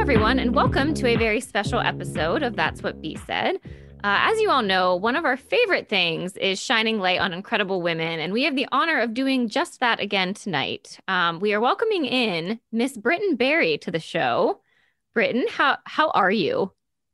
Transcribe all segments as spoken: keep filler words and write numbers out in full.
everyone, and welcome to a very special episode of That's What Bea Said. Uh, as you all know, one of our favorite things is shining light on incredible women, and we have the honor of doing just that again tonight. Um, we are welcoming in Miss Britton Berry to the show. Britton, how how are you?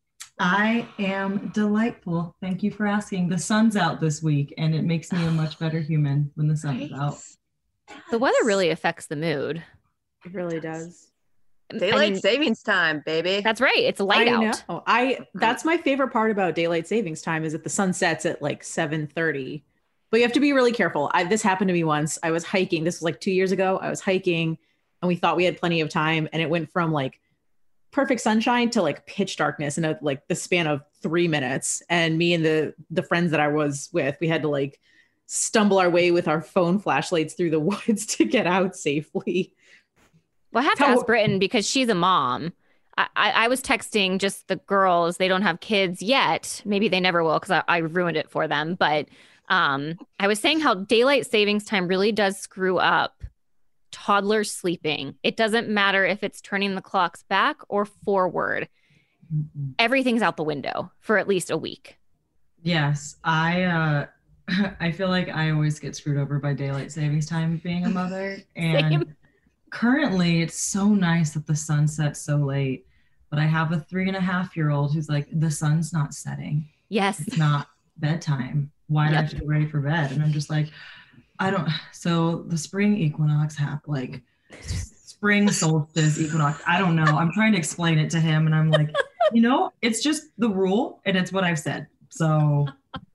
I am delightful. Thank you for asking. The sun's out this week, and it makes me a much better human when the sun is out. The weather really affects the mood. It really does. Daylight I mean, savings time, baby. That's right. It's light I out. know. I that's my favorite part about daylight savings time is that the sun sets at like seven thirty. But you have to be really careful. I, this happened to me once. I was hiking. This was like two years ago. I was hiking and we thought we had plenty of time. And it went from like perfect sunshine to like pitch darkness in a, like the span of three minutes. And me and the the friends that I was with, we had to like stumble our way with our phone flashlights through the woods to get out safely. Well, I have to ask Britton because she's a mom. I, I, I was texting just the girls. They don't have kids yet. Maybe they never will because I, I ruined it for them. But um, I was saying how daylight savings time really does screw up toddlers sleeping. It doesn't matter if it's turning the clocks back or forward. Mm-hmm. Everything's out the window for at least a week. Yes, I uh, I feel like I always get screwed over by daylight savings time being a mother. And Same. Currently, it's so nice that the sun sets so late, but I have a three and a half year old who's like, the sun's not setting. Yes. It's not bedtime. Why do yep. I have to get ready for bed? And I'm just like, I don't. So the spring equinox happened, like spring solstice equinox. I don't know. I'm trying to explain it to him. And I'm like, you know, it's just the rule and it's what I've said. So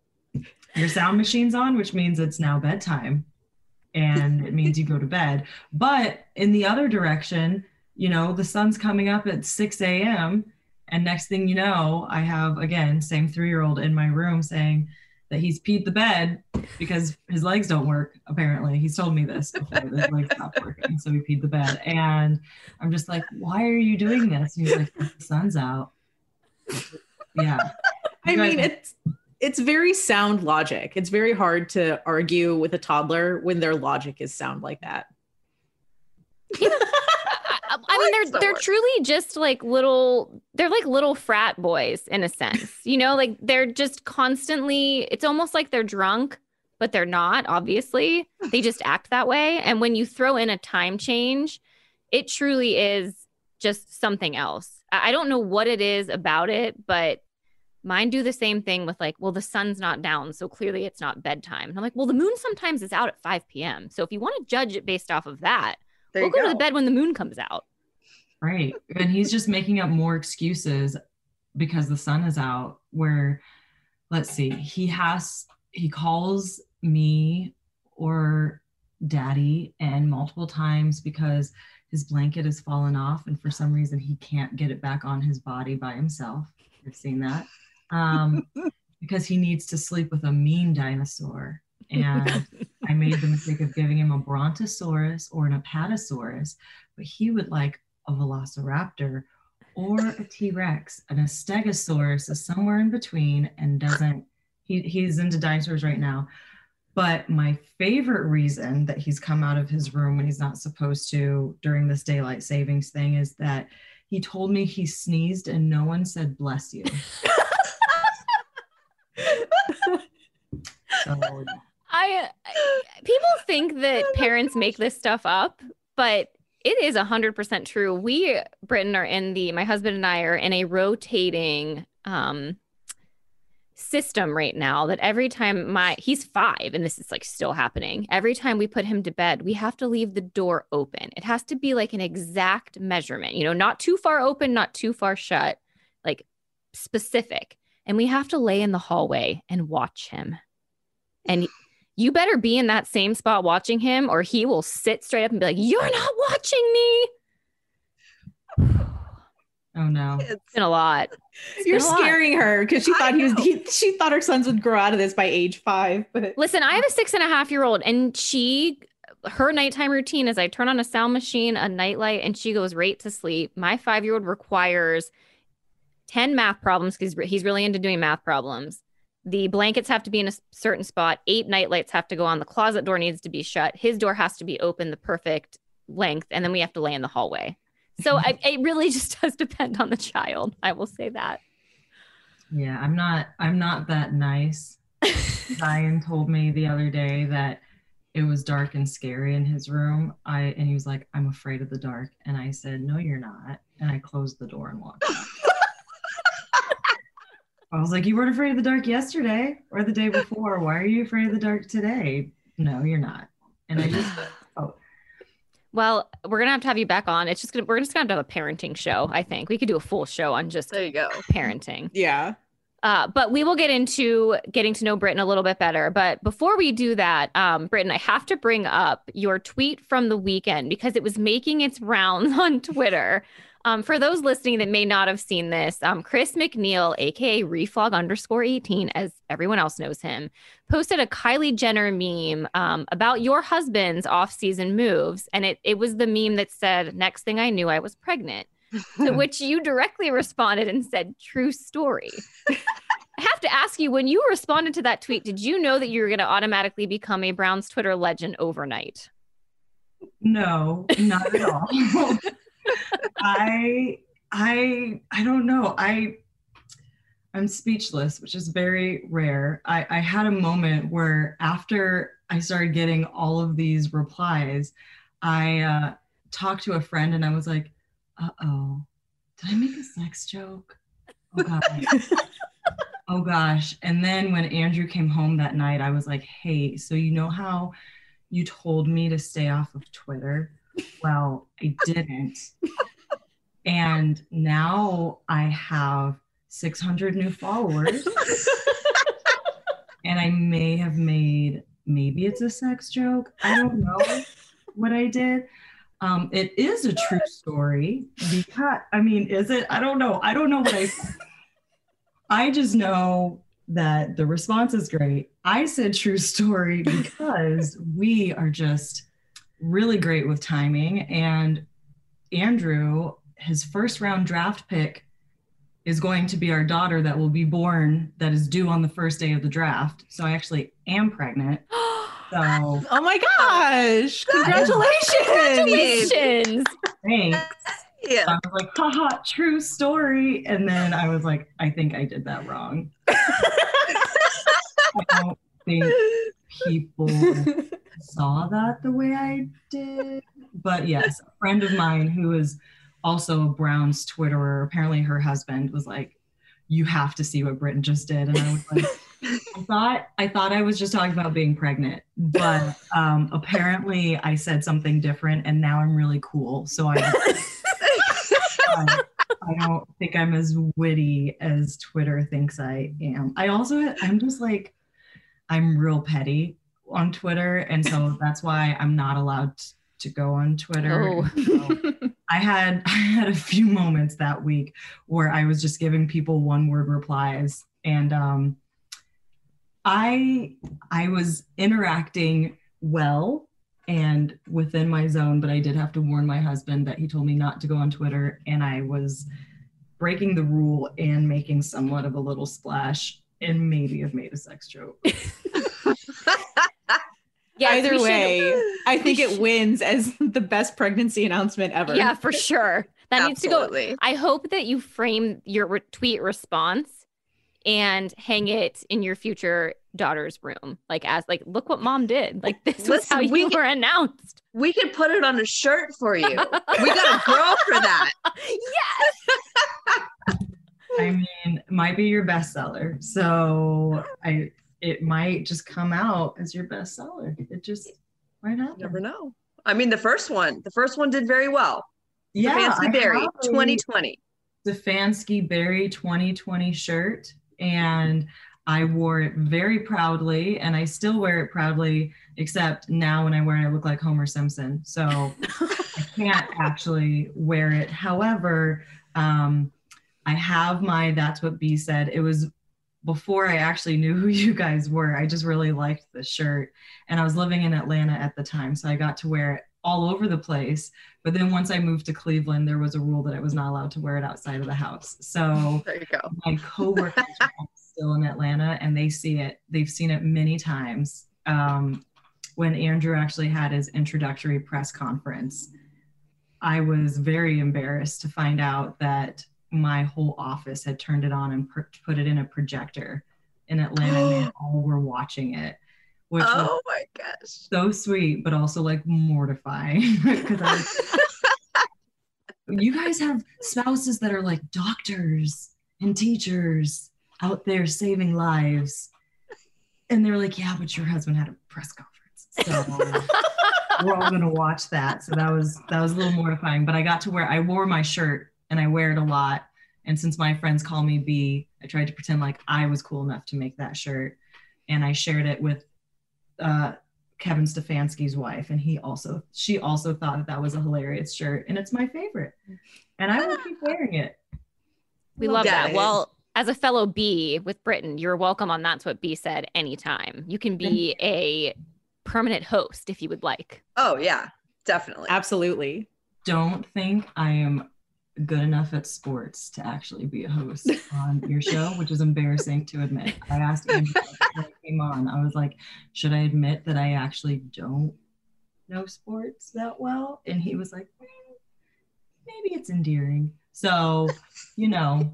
your sound machine's on, which means it's now bedtime. And it means you go to bed. But in the other direction, you know, the sun's coming up at six a.m. And next thing you know, I have, again, same three-year-old in my room saying that he's peed the bed because his legs don't work, apparently. He's told me this before. His legs stopped working, so he peed the bed. And I'm just like, why are you doing this? And he's like, the sun's out. Yeah. I mean, it's... It's very sound logic. It's very hard to argue with a toddler when their logic is sound like that. Yeah. I, I mean, they're they're truly just like little, they're like little frat boys in a sense, you know, like they're just constantly, it's almost like they're drunk, but they're not, obviously. They just act that way. And when you throw in a time change, it truly is just something else. I don't know what it is about it, but mine do the same thing with like, well, the sun's not down, so clearly it's not bedtime. And I'm like, well, the moon sometimes is out at five p.m. So if you want to judge it based off of that, there we'll go, go to the bed when the moon comes out. Right. And he's just making up more excuses because the sun is out where, let's see, he has, he calls me or daddy and multiple times because his blanket has fallen off and for some reason he can't get it back on his body by himself. I've seen that. Um, because he needs to sleep with a mean dinosaur. And I made the mistake of giving him a brontosaurus or an apatosaurus, but he would like a velociraptor or a T-Rex. An a stegosaurus is somewhere in between and doesn't, he, he's into dinosaurs right now. But my favorite reason that he's come out of his room when he's not supposed to during this daylight savings thing is that he told me he sneezed and no one said, bless you. So, I, I people think that parents make this stuff up, but it is one hundred percent true. We, Britton, are in the, my husband and I are in a rotating um, system right now that every time my, he's five and this is like still happening. Every time we put him to bed, we have to leave the door open. It has to be like an exact measurement, you know, not too far open, not too far shut, like specific. And we have to lay in the hallway and watch him. And you better be in that same spot watching him or he will sit straight up and be like, you're not watching me. Oh no. It's been a lot. It's You're scaring lot. her because she thought he was he, she thought her sons would grow out of this by age five. But listen, I have a six and a half year old and she her nighttime routine is I turn on a sound machine, a nightlight, and she goes right to sleep. My five-year-old requires ten math problems because he's really into doing math problems. The blankets have to be in a certain spot. Eight nightlights have to go on. The closet door needs to be shut. His door has to be open the perfect length. And then we have to lay in the hallway. So I, it really just does depend on the child. I will say that. Yeah, I'm not I'm not that nice. Ryan told me the other day that it was dark and scary in his room. I and he was like, I'm afraid of the dark. And I said, no, you're not. And I closed the door and walked out. I was like, you weren't afraid of the dark yesterday or the day before. Why are you afraid of the dark today? No, you're not. And I just, oh. Well, we're gonna have to have you back on. It's just gonna we're just gonna have to have a parenting show. I think we could do a full show on just There you go. parenting. Yeah. Uh, but we will get into getting to know Britton a little bit better. But before we do that, um, Britton, I have to bring up your tweet from the weekend because it was making its rounds on Twitter. Um, for those listening that may not have seen this, um, Chris McNeil, aka Reflog underscore eighteen, as everyone else knows him, posted a Kylie Jenner meme um, about your husband's off-season moves. And it, it was the meme that said, next thing I knew, I was pregnant. To which you directly responded and said, true story. I have to ask you, when you responded to that tweet, did you know that you were going to automatically become a Browns Twitter legend overnight? No, not at all. I I I don't know. I I'm speechless, which is very rare. I, I had a moment where after I started getting all of these replies, I uh, talked to a friend and I was like, uh-oh, did I make a sex joke? Oh gosh. Oh gosh. And then when Andrew came home that night, I was like, hey, so you know how you told me to stay off of Twitter? Well, I didn't. And now I have six hundred new followers. And I may have made, maybe it's a sex joke. I don't know what I did. Um, it is a true story because, I mean, is it? I don't know. I don't know what I said. I just know that the response is great. I said true story because we are just really great with timing. And Andrew, his first round draft pick is going to be our daughter that will be born, that is due on the first day of the draft. So I actually am pregnant. So, oh my gosh! Congratulations! Congratulations! Thanks. Yeah. So I was like, haha, true story. And then I was like, I think I did that wrong. I don't think people saw that the way I did. But yes, a friend of mine who is also a Browns Twitterer, apparently her husband was like, you have to see what Britton just did. And I was like, I thought I thought I was just talking about being pregnant, but um, apparently I said something different, and now I'm really cool. So I, I, I don't think I'm as witty as Twitter thinks I am. I also I'm just like I'm real petty on Twitter, and so that's why I'm not allowed to go on Twitter. Oh. So I had I had a few moments that week where I was just giving people one word replies, and um. I I was interacting well and within my zone, but I did have to warn my husband that he told me not to go on Twitter, and I was breaking the rule and making somewhat of a little splash and maybe have made a sex joke. Yes, Either we should- way, I think it wins as the best pregnancy announcement ever. Yeah, for sure. That needs to go. Absolutely. I hope that you frame your re- tweet response and hang it in your future daughter's room, like as like, look what mom did. Like this was Listen, how you we were can- announced. We could put it on a shirt for you. We got a girl for that. Yes. I mean, it might be your bestseller. So I it might just come out as your bestseller. It just might happen. Never know. I mean, the first one, the first one did very well. Yeah, Stefanski I Berry, have a- twenty twenty. Stefanski Berry twenty twenty shirt, and I wore it very proudly, and I still wear it proudly, except now when I wear it, I look like Homer Simpson. So I can't actually wear it. However, um, I have my That's What B Said. It was before I actually knew who you guys were. I just really liked the shirt, and I was living in Atlanta at the time, so I got to wear it all over the place. But then once I moved to Cleveland, there was a rule that I was not allowed to wear it outside of the house. So There you go. my coworkers are still in Atlanta, and they see it. They've seen it many times. Um, when Andrew actually had his introductory press conference, I was very embarrassed to find out that my whole office had turned it on and pr- put it in a projector in Atlanta, and they all were watching it, which Oh was my gosh. so sweet, but also like mortifying. Because I was, you guys have spouses that are like doctors and teachers out there saving lives. And they're like, yeah, but your husband had a press conference. So we're all going to watch that. So that was, that was a little mortifying, but I got to wear, I wore my shirt and I wear it a lot. And since my friends call me B, I tried to pretend like I was cool enough to make that shirt. And I shared it with uh, Kevin Stefanski's wife. And he also, she also thought that that was a hilarious shirt. And it's my favorite. And I will keep wearing it. We love Guys. that. Well, as a fellow B with Britain, you're welcome on That's What B Said anytime. You can be a permanent host if you would like. Oh yeah, definitely. Absolutely. Don't think I am good enough at sports to actually be a host on your show, which is embarrassing to admit. I asked Andrew when I came on, I was like, should I admit that I actually don't know sports that well? And he was like, eh, maybe it's endearing. So, you know,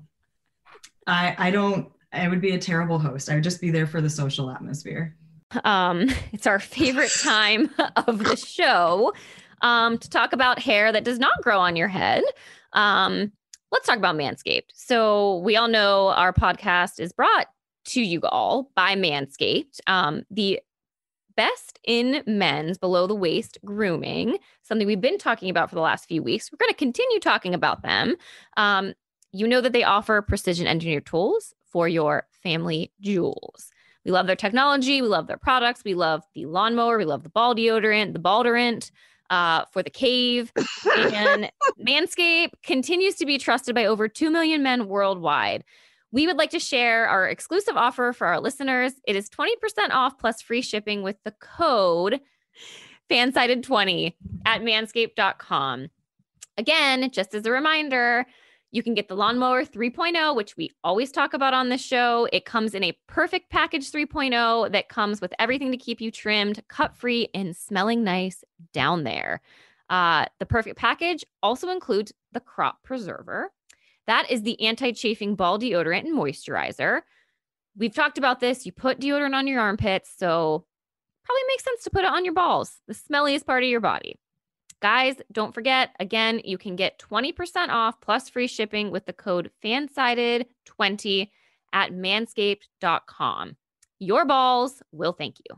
I I don't, I would be a terrible host. I would just be there for the social atmosphere. Um, it's our favorite time of the show um, to talk about hair that does not grow on your head. Um, let's talk about Manscaped. So we all know our podcast is brought to you all by Manscaped, um, the best in men's below the waist grooming, something we've been talking about for the last few weeks. We're going to continue talking about them. Um, you know that they offer precision engineered tools for your family jewels. We love their technology. We love their products. We love the lawnmower. We love the ball deodorant, the Baldorant uh, for the cave. And Manscaped continues to be trusted by over two million men worldwide. We would like to share our exclusive offer for our listeners. It is twenty percent off plus free shipping with the code fansided twenty at manscaped dot com. Again, just as a reminder, you can get the Lawnmower three point oh, which we always talk about on this show. It comes in a perfect package three point oh that comes with everything to keep you trimmed, cut-free, and smelling nice down there. Uh, the perfect package also includes the Crop Preserver. That is the anti-chafing ball deodorant and moisturizer. We've talked about this. You put deodorant on your armpits, so probably makes sense to put it on your balls, the smelliest part of your body. Guys, don't forget, again, you can get twenty percent off plus free shipping with the code fansided twenty at manscaped dot com. Your balls will thank you.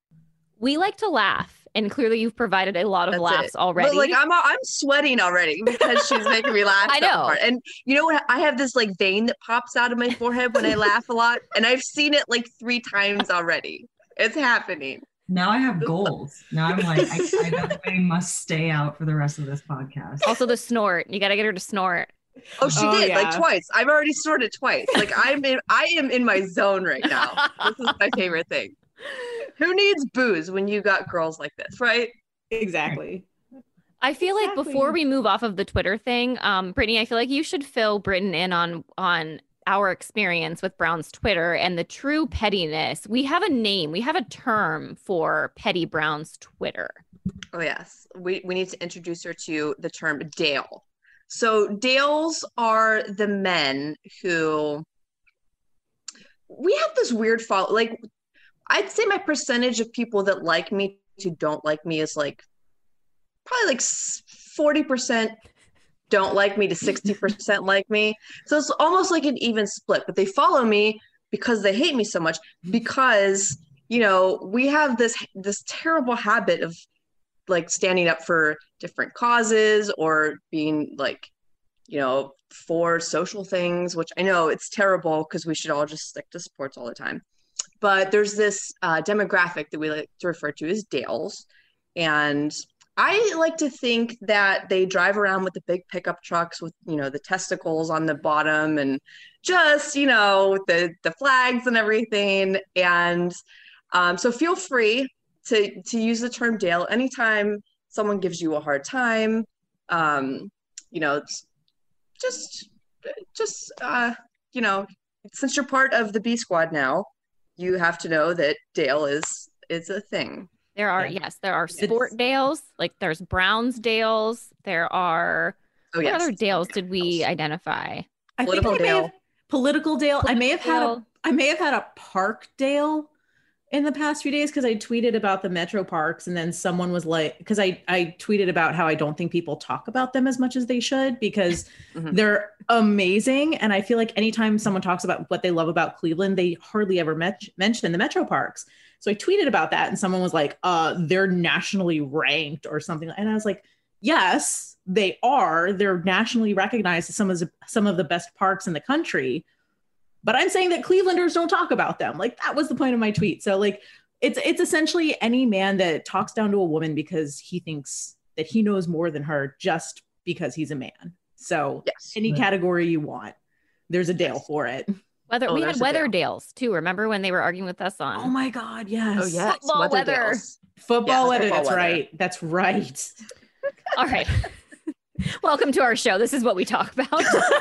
We like to laugh, and clearly you've provided a lot of That's laughs it. already. But like I'm I'm sweating already because she's making me laugh. I so know. hard. And you know what? I have this like vein that pops out of my forehead when I laugh a lot, and I've seen it like three times already. It's happening. Now I have goals. Now I'm like, I, I definitely must stay out for the rest of this podcast. Also the snort. You got to get her to snort. Oh, she Oh, did yeah. like twice. I've already snorted twice. Like I'm in, I am in my zone right now. This is my favorite thing. Who needs booze when you got girls like this, right? Exactly. I feel like Exactly. before we move off of the Twitter thing, um, Brittany, I feel like you should fill Britton in on on our experience with Brown's Twitter and the true pettiness. We have a name, we have a term for Petty Brown's Twitter. Oh yes, we we need to introduce her to the term Dale. So Dales are the men who we have this weird follow. Like I'd say my percentage of people that like me to don't like me is like probably like forty percent don't like me to sixty percent like me. So it's almost like an even split, but they follow me because they hate me so much because, you know, we have this this terrible habit of like standing up for different causes or being like, you know, for social things, which I know it's terrible because we should all just stick to sports all the time. But there's this uh, demographic that we like to refer to as Dales. And I like to think that they drive around with the big pickup trucks with, you know, the testicles on the bottom and just, you know, the, the flags and everything. And um, so feel free to, to use the term Dale anytime someone gives you a hard time. Um, you know, just, just, uh, you know, since you're part of the B Squad now, you have to know that Dale is, is a thing. There are, Yeah. yes, there are It's- sport Dales, like there's Browns Dales. There are, Oh what yes. other Dales did we identify? I Political think I may Dale. have political Dale. I may have had a Dale. I may have had a park Dale in the past few days because I tweeted about the metro parks, and then someone was like, because I I tweeted about how I don't think people talk about them as much as they should because Mhm. they're amazing, and I feel like anytime someone talks about what they love about Cleveland, they hardly ever met- mention the metro parks. So I tweeted about that, and someone was like, "Uh, they're nationally ranked or something," and I was like, "Yes." They are. They're nationally recognized as some of the, some of the best parks in the country. But I'm saying that Clevelanders don't talk about them. Like that was the point of my tweet. So like it's it's essentially any man that talks down to a woman because he thinks that he knows more than her just because he's a man. So Yes. any Right. category you want, there's a Dale Yes. for it. Weather, Oh, we had there's a weather Dale. Dales too. Remember when they were arguing with us on? Oh my God, yes. Oh yes. Football weather. Dales. Football Yes, weather. football That's weather. right. That's right. All right. Welcome to our show. This is what we talk about.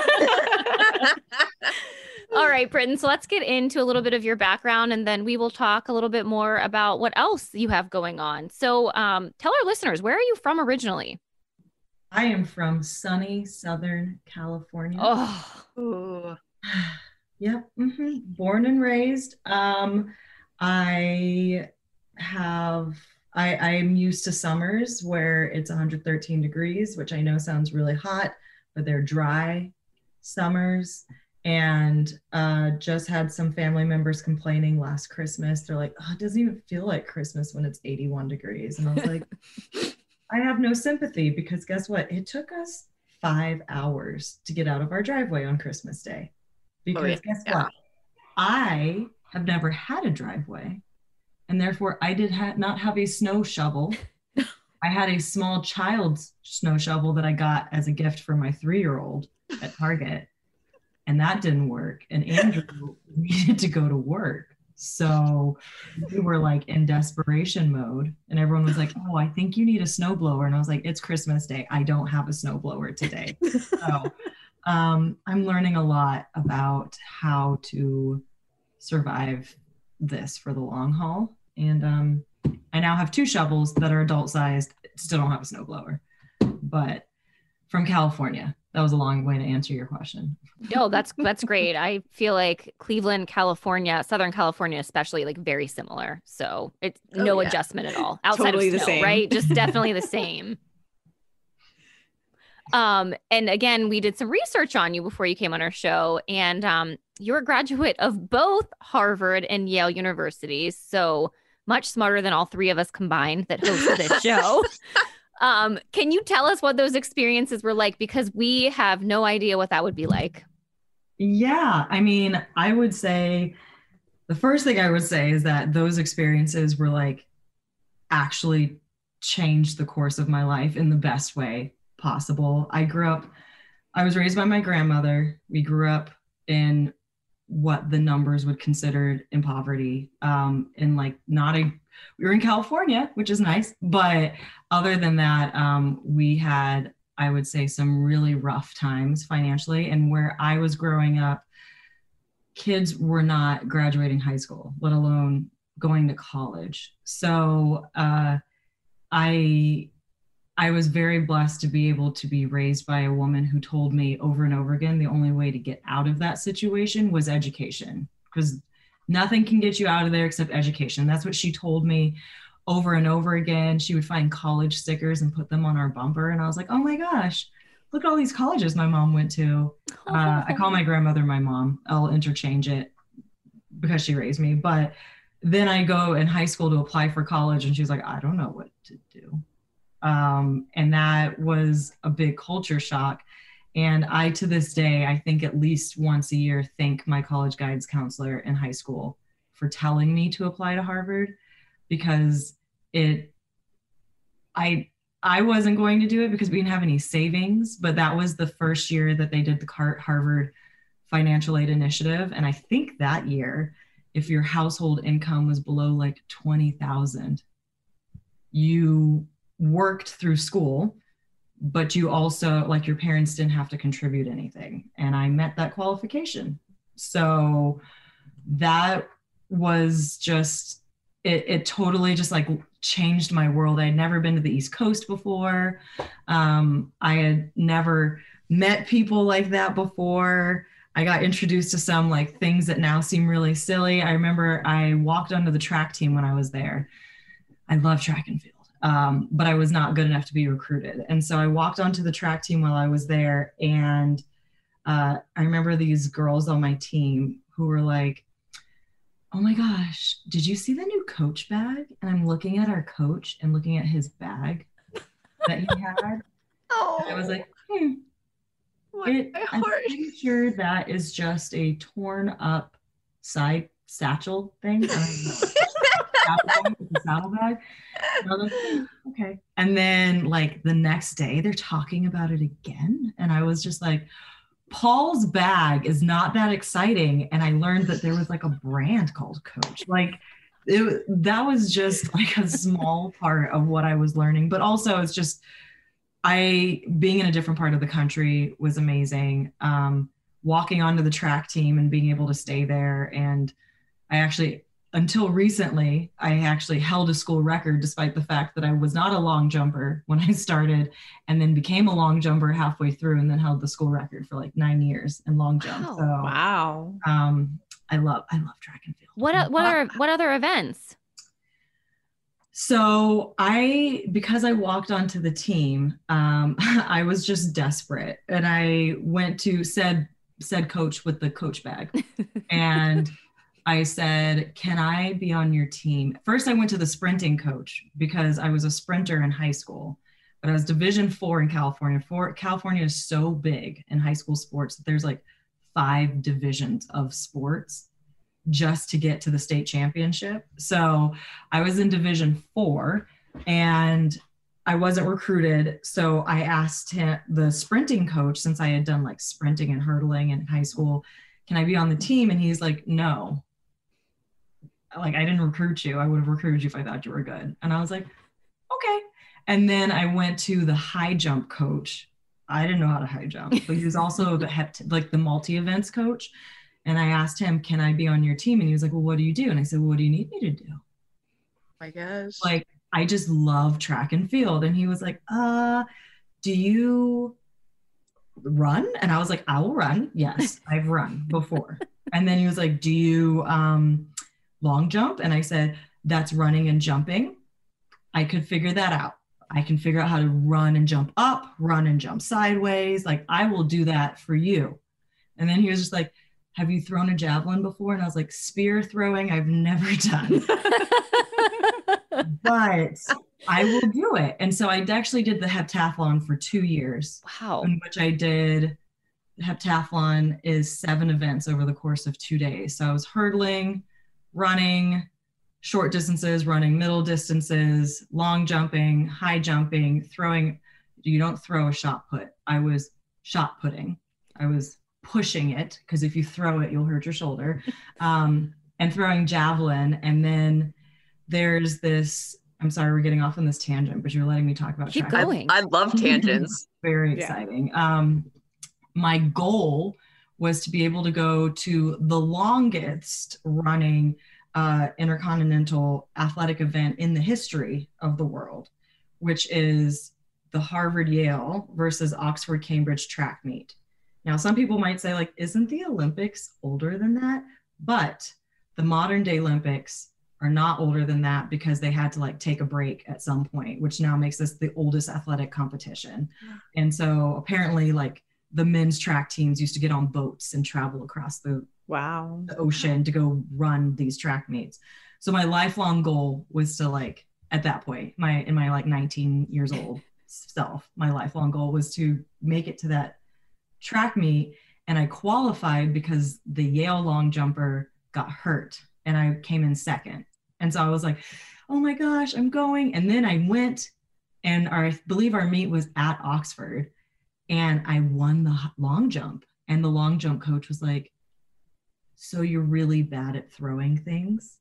All right, Britton. So let's get into a little bit of your background, and then we will talk a little bit more about what else you have going on. So um, tell our listeners, where are you from originally? I am from sunny Southern California. Oh, Ooh. Yep. hmm Born and raised. Um, I have, I, I'm used to summers where it's one hundred thirteen degrees, which I know sounds really hot, but they're dry summers. And uh, just had some family members complaining last Christmas. They're like, oh, it doesn't even feel like Christmas when it's eighty-one degrees. And I was like, I have no sympathy because guess what? It took us five hours to get out of our driveway on Christmas Day. Because Oh, yeah. guess Yeah. what? I have never had a driveway, and therefore I did ha- not have a snow shovel. I had a small child's snow shovel that I got as a gift for my three-year-old at Target, and that didn't work. And Andrew needed to go to work. So we were like in desperation mode, and everyone was like, oh, I think you need a snowblower. And I was like, it's Christmas Day. I don't have a snowblower today. So um, I'm learning a lot about how to survive this for the long haul. And um, I now have two shovels that are adult sized. Still don't have a snowblower, but from California. That was a long way to answer your question. no, that's that's great. I feel like Cleveland, California, Southern California, especially, like very similar. So it's Oh, no yeah. adjustment at all. Outside Totally of the snow, same. right? Just definitely the same. Um, and again, we did some research on you before you came on our show, and um, you're a graduate of both Harvard and Yale universities. So much smarter than all three of us combined that host this show. Um, can you tell us what those experiences were like? Because we have no idea what that would be like. Yeah, I mean, I would say the first thing I would say is that those experiences were like actually changed the course of my life in the best way possible. I grew up, I was raised by my grandmother. We grew up in what the numbers would consider in poverty. Um, in like not a, we were in California, which is nice, but other than that, um, we had, I would say, some really rough times financially. And where I was growing up, kids were not graduating high school, let alone going to college. So uh, I, I was very blessed to be able to be raised by a woman who told me over and over again, the only way to get out of that situation was education, because nothing can get you out of there except education. That's what she told me over and over again. She would find college stickers and put them on our bumper. And I was like, oh my gosh, look at all these colleges my mom went to. Uh, I call my grandmother my mom. I'll interchange it because she raised me. But then I go in high school to apply for college, and she's like, I don't know what to do. Um, and that was a big culture shock. And I, to this day, I think at least once a year, thank my college guidance counselor in high school for telling me to apply to Harvard, because it, I, I wasn't going to do it because we didn't have any savings, but that was the first year that they did the Harvard Financial Aid Initiative. And I think that year, if your household income was below like twenty thousand, you worked through school, but you also, like, your parents didn't have to contribute anything. And I met that qualification. So that was just it, it totally just like changed my world. I'd never been to the East Coast before. Um, I had never met people like that before. I got introduced to some like things that now seem really silly. I remember I walked onto the track team when I was there. I love track and field, um, but I was not good enough to be recruited. And so I walked onto the track team while I was there. And uh, I remember these girls on my team who were like, oh my gosh, did you see the new Coach bag? And I'm looking at our coach and looking at his bag that he had. Oh, And I was like, hmm, my it, I'm heart. pretty sure that is just a torn up side satchel thing. I don't know. Saddlebag, it's a saddlebag. And I was like, "Hmm, okay." And then like the next day they're talking about it again. And I was just like, Paul's bag is not that exciting. And I learned that there was like a brand called Coach. Like it, that was just like a small part of what I was learning. But also it's just, I, being in a different part of the country was amazing. Um, walking onto the track team and being able to stay there. And I actually, until recently, I actually held a school record despite the fact that I was not a long jumper when I started, and then became a long jumper halfway through, and then held the school record for like nine years in long jump. Wow. So Wow. um, I love, I love track and field. What what are what other events? So I, because I walked onto the team, um, I was just desperate, and I went to said said coach with the Coach bag, and I said, can I be on your team? First, I went to the sprinting coach because I was a sprinter in high school, but I was Division Four in California. For California is so big in high school sports that there's like five divisions of sports just to get to the state championship. So I was in Division Four, and I wasn't recruited. So I asked him, the sprinting coach, since I had done like sprinting and hurdling in high school, can I be on the team? And he's like, no. Like, I didn't recruit you. I would have recruited you if I thought you were good. And I was like, okay. And then I went to the high jump coach. I didn't know how to high jump, but he was also the hept- like the multi events coach. And I asked him, can I be on your team? And he was like, well, what do you do? And I said, well, what do you need me to do? I guess. Like, I just love track and field. And he was like, uh, do you run? And I was like, I will run. Yes, I've run before. And then he was like, do you um, long jump? And I said, that's running and jumping. I could figure that out. I can figure out how to run and jump up, run and jump sideways. Like, I will do that for you. And then he was just like, have you thrown a javelin before? And I was like, spear throwing, I've never done. But I will do it. And so I actually did the heptathlon for two years. Wow. In which I did, heptathlon is seven events over the course of two days. So I was hurdling, running, short distances, running middle distances, long jumping, high jumping, throwing. You don't throw a shot put. I was shot putting. I was pushing it, because if you throw it, you'll hurt your shoulder. Um, and throwing javelin. And then there's this, I'm sorry, we're getting off on this tangent, but you're letting me talk about Keep track. going. I, I love tangents. Very Yeah. exciting. Um, my goal was to be able to go to the longest running uh, intercontinental athletic event in the history of the world, which is the Harvard-Yale versus Oxford-Cambridge track meet. Now, some people might say, like, isn't the Olympics older than that? But the modern day Olympics are not older than that, because they had to like take a break at some point, which now makes this the oldest athletic competition. And so apparently like the men's track teams used to get on boats and travel across the, Wow. the ocean to go run these track meets. So my lifelong goal was to like, at that point, my in my like nineteen years old self, my lifelong goal was to make it to that track meet. And I qualified because the Yale long jumper got hurt and I came in second. And so I was like, oh my gosh, I'm going. And then I went, and our, I believe our meet was at Oxford, and I won the long jump. And the long jump coach was like, so you're really bad at throwing things?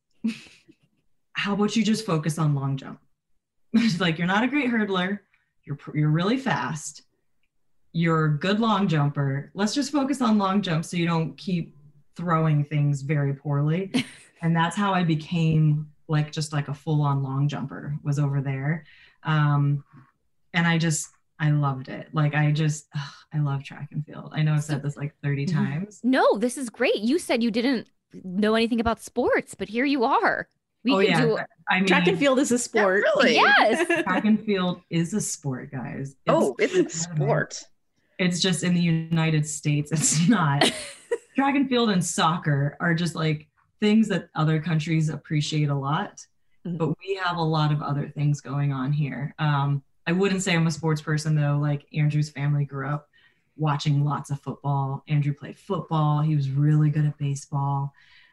How about you just focus on long jump? She's like, you're not a great hurdler. You're, you're really fast. You're a good long jumper. Let's just focus on long jump so you don't keep throwing things very poorly. And that's how I became like just like a full-on long jumper was over there. Um, and I just, I loved it. Like I just, ugh, I love track and field. I know I've said this like thirty times. No, this is great. You said you didn't know anything about sports, but here you are. We oh could yeah, do I mean, Track and field is a sport. Yeah, really? Yes. track and field is a sport, guys. Oh, it's a sport. It's just in the United States, it's not. Track and field and soccer are just like things that other countries appreciate a lot, Mhm. but we have a lot of other things going on here. Um, I wouldn't say I'm a sports person though. Like Andrew's family grew up watching lots of football. Andrew played football. He was really good at baseball.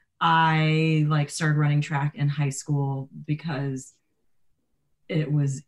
I like started running track in high school because it was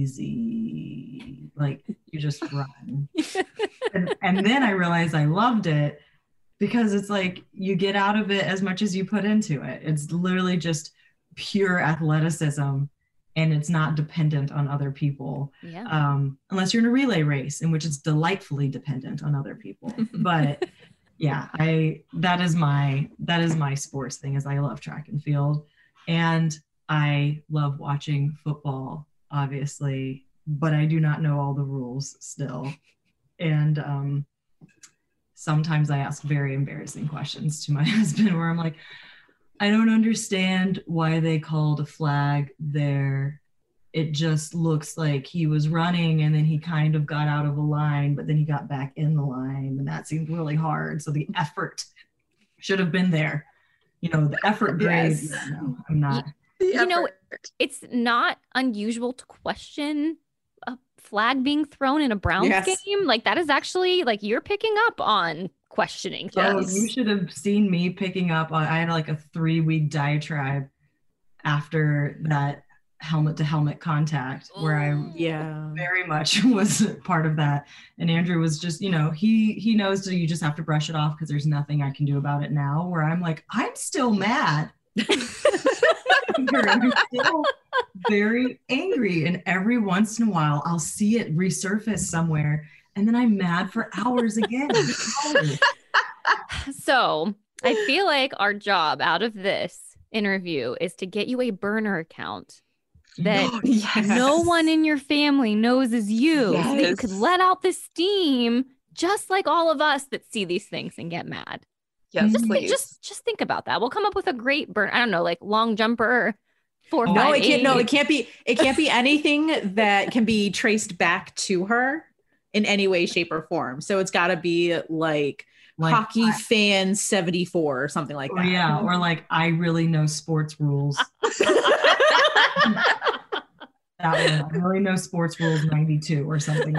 easy. Like you just run. and, and then I realized I loved it because it's like you get out of it as much as you put into it. It's literally just pure athleticism and it's not dependent on other people. Yeah. Um, unless you're in a relay race in which it's delightfully dependent on other people. But yeah, I that is my that is my sports thing is I love track and field and I love watching football, obviously, but I do not know all the rules still. And um, sometimes I ask very embarrassing questions to my husband where I'm like, I don't understand why they called a flag there. It just looks like he was running and then he kind of got out of a line, but then he got back in the line and that seemed really hard. So the effort should have been there. You know, the effort grade. Yes. No, I'm not. The You know, effort. It's not unusual to question a flag being thrown in a Browns Yes. game. Like that is actually like you're picking up on questioning Oh, things. you should have seen me picking up on, I had like a three week diatribe after that helmet to helmet contact where I Yeah. very much was part of that. And Andrew was just, you know, he he knows that you just have to brush it off because there's nothing I can do about it now. Where I'm like, I'm still mad. I'm still very angry. And every once in a while, I'll see it resurface somewhere. And then I'm mad for hours again. Hours. So I feel like our job out of this interview is to get you a burner account that Yes. no one in your family knows is you, so that you Yes. could let out the steam, just like all of us that see these things and get mad. Yes, Just- please. Just, just think about that. We'll come up with a great burn. I don't know, like long jumper, four, Oh, No, five, it can't. No, eight. it can't be. It can't be anything that can be traced back to her in any way, shape, or form. So it's got to be like, Like, hockey fan seventy-four or something like or that. yeah, or like I really know sports rules. That one, I really know sports rules ninety-two or something.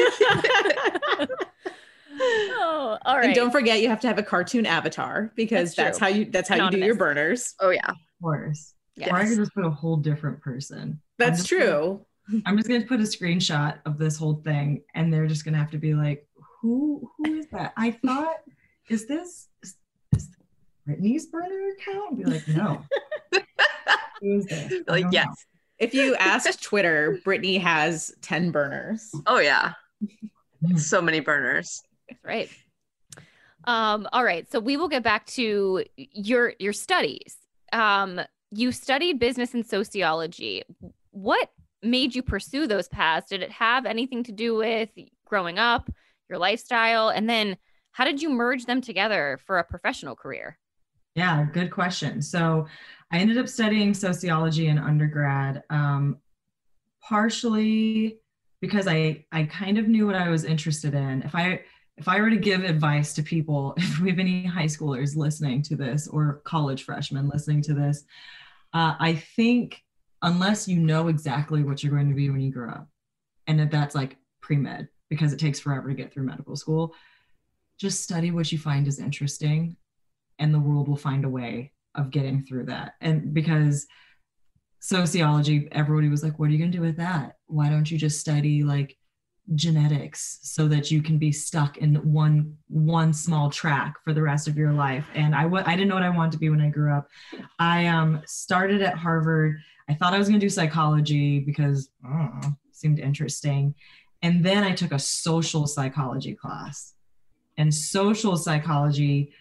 Oh, all right. And don't forget, you have to have a cartoon avatar because That's that's, true. how you. That's how you do your Anonymous. burners. Oh yeah. Of course. Yes. Or I could just put a whole different person. I'm That's just gonna- true. I'm just gonna put a screenshot of this whole thing, and they're just gonna have to be like, "Who? Who is that? I thought, is this is, is Brittany's burner account?" Be like, "No." Who is this? I Like don't yes. know. If you ask Twitter, Brittany has ten burners. Oh yeah. Hmm. So many burners. That's right. Um, all right. So we will get back to your your studies. Um, you studied business and sociology. What made you pursue those paths? Did it have anything to do with growing up, your lifestyle? And then how did you merge them together for a professional career? Yeah, good question. So I ended up studying sociology in undergrad, um, partially because I I kind of knew what I was interested in. If I if I were to give advice to people, if we have any high schoolers listening to this or college freshmen listening to this, uh, I think unless you know exactly what you're going to be when you grow up, and if that's like pre-med, because it takes forever to get through medical school, just study what you find is interesting, and the world will find a way of getting through that. And because sociology, everybody was like, what are you going to do with that? Why don't you just study like genetics so that you can be stuck in one one small track for the rest of your life? And I w- I didn't know what I wanted to be when I grew up. I um started at Harvard. I thought I was going to do psychology because I don't know, it seemed interesting. And then I took a social psychology class. And social psychology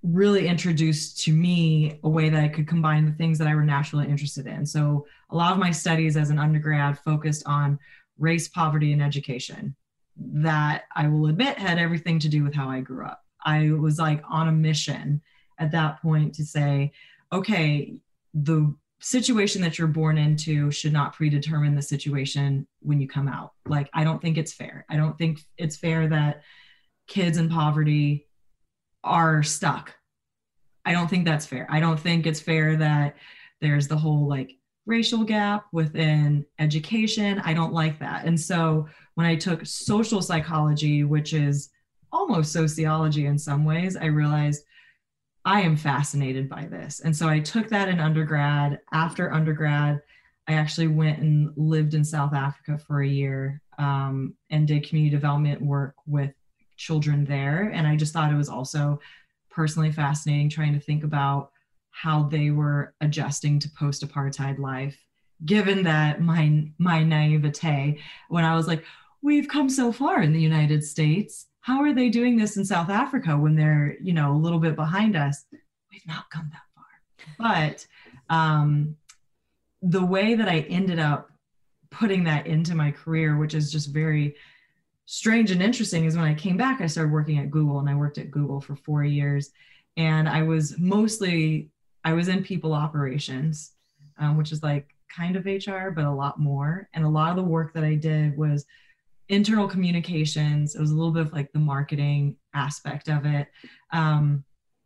really introduced to me a way that I could combine the things that I were naturally interested in. So a lot of my studies as an undergrad focused on race, poverty, and education, that I will admit had everything to do with how I grew up. I was like on a mission at that point to say, okay, the situation that you're born into should not predetermine the situation when you come out. Like, I don't think it's fair. I don't think it's fair that kids in poverty are stuck. I don't think that's fair. I don't think it's fair that there's the whole like racial gap within education. I don't like that. And so when I took social psychology, which is almost sociology in some ways, I realized I am fascinated by this. And so I took that in undergrad. After undergrad, I actually went and lived in South Africa for a year um, and did community development work with children there. And I just thought it was also personally fascinating trying to think about how they were adjusting to post-apartheid life, given that my my naivete when I was like, we've come so far in the United States, how are they doing this in South Africa when they're, you know, a little bit behind us? We've not come that far. But um, the way that I ended up putting that into my career, which is just very strange and interesting, is when I came back, I started working at Google, and I worked at Google for four years. And I was mostly, I was in people operations, um, which is like kind of H R, but a lot more. And a lot of the work that I did was internal communications. It was a little bit of like the marketing aspect of it. Um,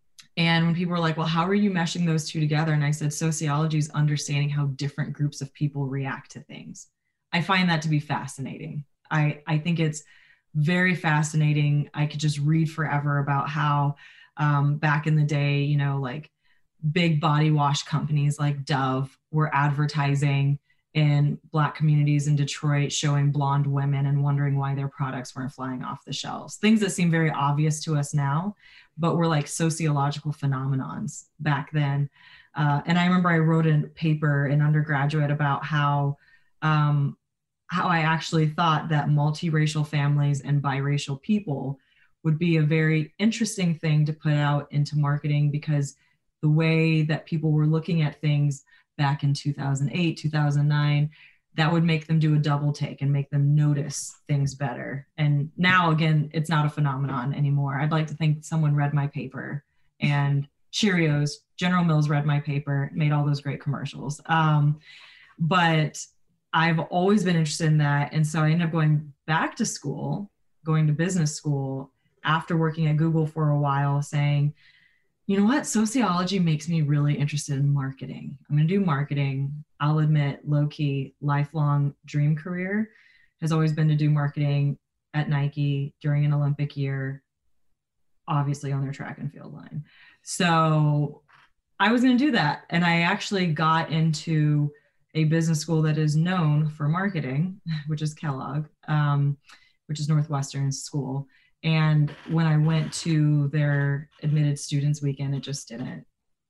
and when people were like, well, how are you meshing those two together? And I said, sociology is understanding how different groups of people react to things. I find that to be fascinating. I, I think it's very fascinating. I could just read forever about how um, back in the day, you know, like big body wash companies like Dove were advertising in Black communities in Detroit, showing blonde women and wondering why their products weren't flying off the shelves. Things that seem very obvious to us now, but were like sociological phenomenons back then. Uh, and I remember I wrote a paper in undergraduate about how um, how I actually thought that multiracial families and biracial people would be a very interesting thing to put out into marketing, because the way that people were looking at things back in two thousand eight, two thousand nine, that would make them do a double take and make them notice things better. And now, again, it's not a phenomenon anymore. I'd like to think someone read my paper, and Cheerios, General Mills read my paper, made all those great commercials. Um, but I've always been interested in that. And so I ended up going back to school, going to business school after working at Google for a while, saying, you know what, sociology makes me really interested in marketing. I'm going to do marketing. I'll admit, low-key, lifelong dream career has always been to do marketing at Nike during an Olympic year, obviously on their track and field line. So I was going to do that. And I actually got into a business school that is known for marketing, which is Kellogg, um, which is Northwestern's school. And when I went to their admitted students weekend, it just didn't,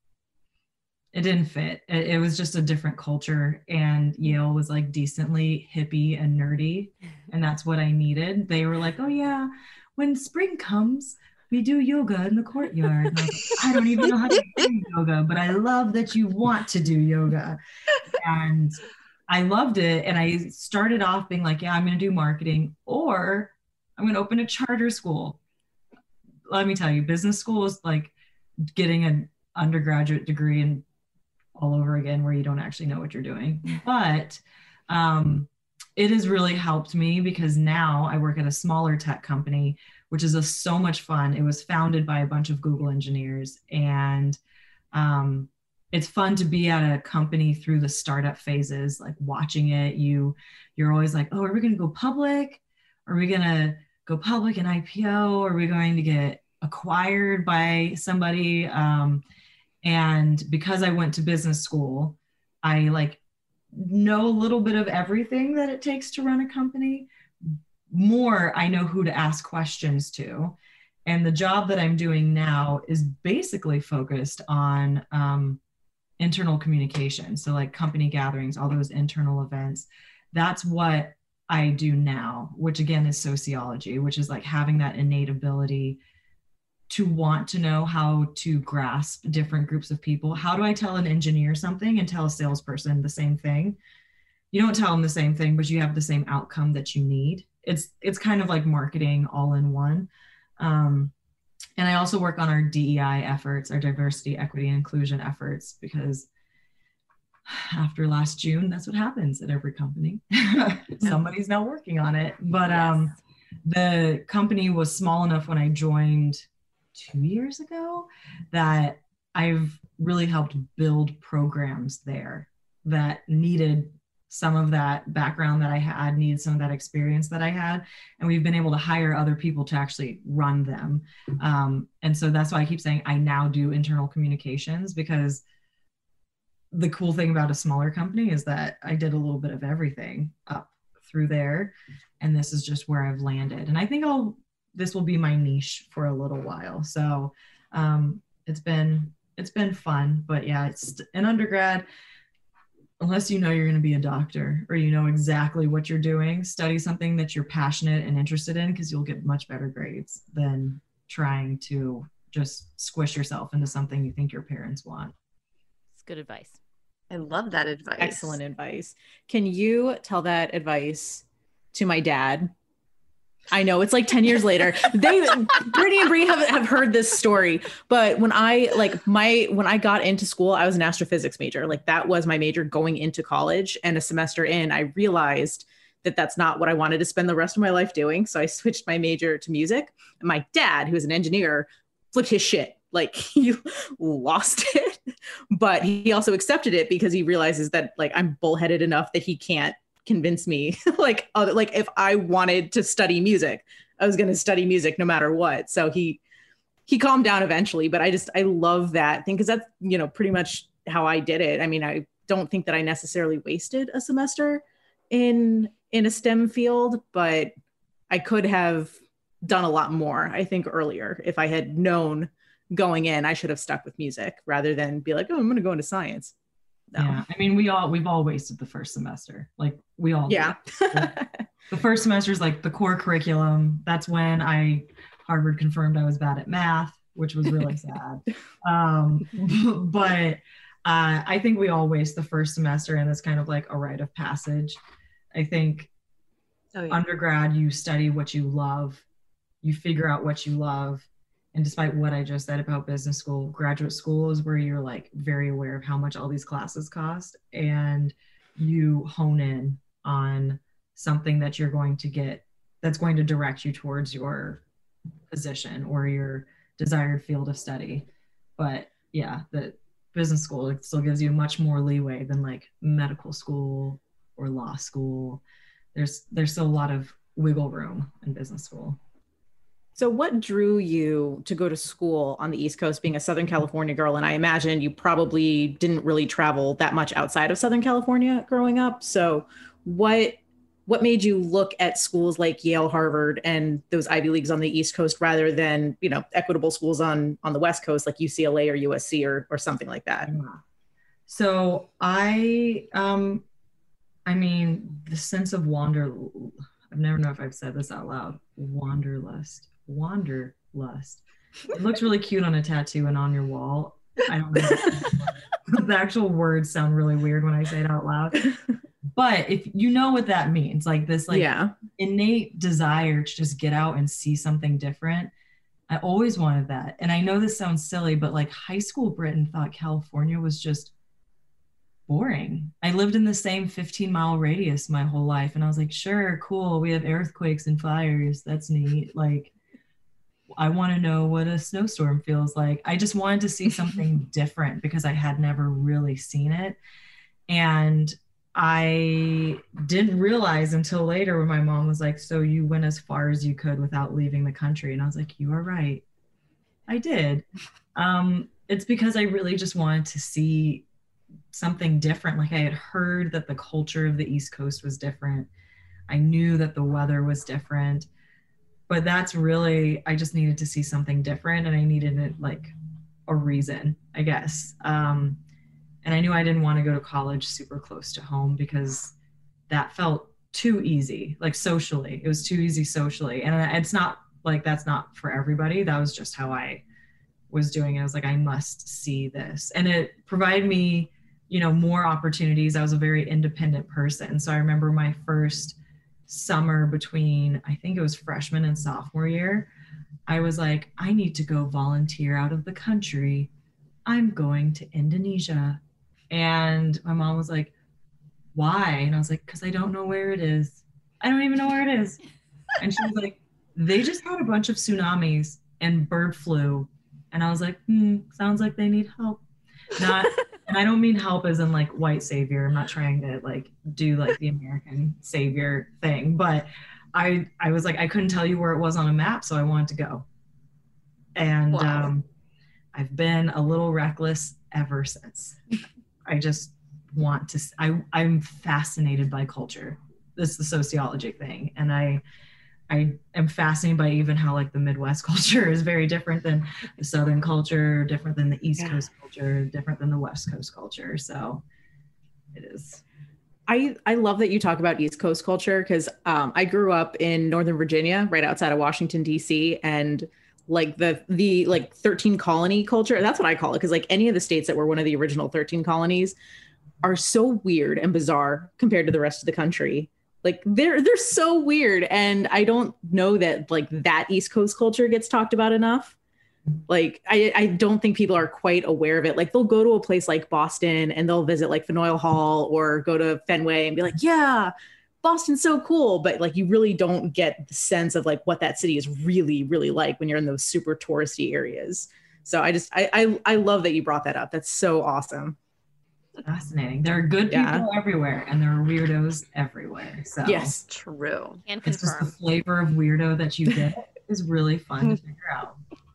it didn't fit. It, it was just a different culture, and Yale was like decently hippie and nerdy. And that's what I needed. They were like, oh yeah, when spring comes, we do yoga in the courtyard. And I, was like, I don't even know how to do yoga, but I love that you want to do yoga. And I loved it. And I started off being like, yeah, I'm going to do marketing, or I'm going to open a charter school. Let me tell you, business school is like getting an undergraduate degree and all over again, where you don't actually know what you're doing. But um, it has really helped me, because now I work at a smaller tech company, which is a, so much fun. It was founded by a bunch of Google engineers, and um, it's fun to be at a company through the startup phases, like watching it. You, you're always like, oh, are we going to go public? Are we going to go public and I P O? Are we going to get acquired by somebody? Um, and because I went to business school, I like know a little bit of everything that it takes to run a company. More, I know who to ask questions to. And the job that I'm doing now is basically focused on um, internal communication. So like company gatherings, all those internal events. That's what I do now, which again is sociology, which is like having that innate ability to want to know how to grasp different groups of people. How do I tell an engineer something and tell a salesperson the same thing? You don't tell them the same thing, but you have the same outcome that you need. It's it's kind of like marketing all in one. Um, and I also work on our D E I efforts, our diversity, equity, and inclusion efforts, because after last June, that's what happens at every company. Somebody's now working on it. But um, the company was small enough when I joined two years ago that I've really helped build programs there that needed some of that background that I had, needed some of that experience that I had. And we've been able to hire other people to actually run them. Um, and so that's why I keep saying I now do internal communications, because the cool thing about a smaller company is that I did a little bit of everything up through there. And this is just where I've landed. And I think I'll, this will be my niche for a little while. So um, it's been, it's been fun, but yeah, it's an undergrad. Unless you know you're going to be a doctor or you know exactly what you're doing, study something that you're passionate and interested in, because you'll get much better grades than trying to just squish yourself into something you think your parents want. It's good advice. I love that advice. Excellent advice. Can you tell that advice to my dad? I know it's like ten years later. They, Brittany and Bree have, have heard this story, but when I like my, when I got into school, I was an astrophysics major. Like that was my major going into college, and a semester in, I realized that that's not what I wanted to spend the rest of my life doing. So I switched my major to music, and my dad, who was an engineer, flipped his shit. Like he lost it, but he also accepted it because he realizes that like I'm bullheaded enough that he can't convince me like other, like if I wanted to study music, I was going to study music no matter what. So he he calmed down eventually, but I just I love that thing, because that's, you know, pretty much how I did it. I mean, I don't think that I necessarily wasted a semester in in a STEM field, but I could have done a lot more, I think, earlier. If I had known going in, I should have stuck with music rather than be like, oh, I'm going to go into science. No. Yeah, I mean, we all we've all wasted the first semester. Like we all yeah. The first semester is like the core curriculum. That's when I Harvard confirmed I was bad at math, which was really sad. Um, but uh, I think we all waste the first semester, and it's kind of like a rite of passage. I think oh, yeah. Undergrad, you study what you love, you figure out what you love. And despite what I just said about business school, graduate school is where you're like very aware of how much all these classes cost, and you hone in on something that you're going to get that's going to direct you towards your position or your desired field of study. But yeah, the business school, it still gives you much more leeway than like medical school or law school. There's there's still a lot of wiggle room in business school. So what drew you to go to school on the East Coast, being a Southern California girl? And I imagine you probably didn't really travel that much outside of Southern California growing up. So what what made you look at schools like Yale, Harvard, and those Ivy Leagues on the East Coast rather than, you know, equitable schools on, on the West Coast like U C L A or U S C or, or something like that? So I, um, I mean, the sense of wander, I've never know if I've said this out loud, wanderlust. Wanderlust. It looks really cute on a tattoo and on your wall. I don't know. The actual words sound really weird when I say it out loud. But if you know what that means, like this like yeah. innate desire to just get out and see something different. I always wanted that. And I know this sounds silly, but like high school Britain thought California was just boring. I lived in the same fifteen mile radius my whole life. And I was like, sure, cool. We have earthquakes and fires. That's neat. Like, I want to know what a snowstorm feels like. I just wanted to see something different because I had never really seen it. And I didn't realize until later when my mom was like, so you went as far as you could without leaving the country. And I was like, you are right. I did. Um, it's because I really just wanted to see something different. Like I had heard that the culture of the East Coast was different. I knew that the weather was different. But that's really, I just needed to see something different, and I needed it like a reason, I guess. Um, and I knew I didn't want to go to college super close to home because that felt too easy, like socially. It was too easy socially. And it's not Like that's not for everybody. That was just how I was doing it. I was like, I must see this. And it provided me, you know, more opportunities. I was a very independent person. So I remember my first summer between, I think it was freshman and sophomore year, I was like, I need to go volunteer out of the country. I'm going to Indonesia. And my mom was like, why? And I was like, because I don't know where it is. I don't even know where it is. And she was like, they just had a bunch of tsunamis and bird flu. And I was like, hmm, sounds like they need help. Not, and I don't mean help as in like white savior. I'm not trying to like do like the American savior thing, but I I was like, I couldn't tell you where it was on a map, so I wanted to go. And Wow. um, I've been a little reckless ever since. I just want to, I, I'm fascinated by culture. This is the sociology thing. And I, I am fascinated by even how like the Midwest culture is very different than the Southern culture, different than the East Yeah. Coast culture, different than the West Coast culture. So it is. I, I love that you talk about East Coast culture because um, I grew up in Northern Virginia, right outside of Washington, D C, and like the the like thirteen colony culture. That's what I call it, because like any of the states that were one of the original thirteen colonies are so weird and bizarre compared to the rest of the country. Like they're they're so weird, and I don't know that like that East Coast culture gets talked about enough. Like I, I don't think people are quite aware of it. Like they'll go to a place like Boston and they'll visit like Faneuil Hall or go to Fenway and be like, yeah, Boston's so cool. But like you really don't get the sense of like what that city is really, really like when you're in those super touristy areas. So I just I I, I love that you brought that up. That's so awesome. Fascinating. There are good people Yeah. everywhere and there are weirdos everywhere. So Yes. True. Can it's just the confirm. flavor of weirdo that you get is really fun to figure out.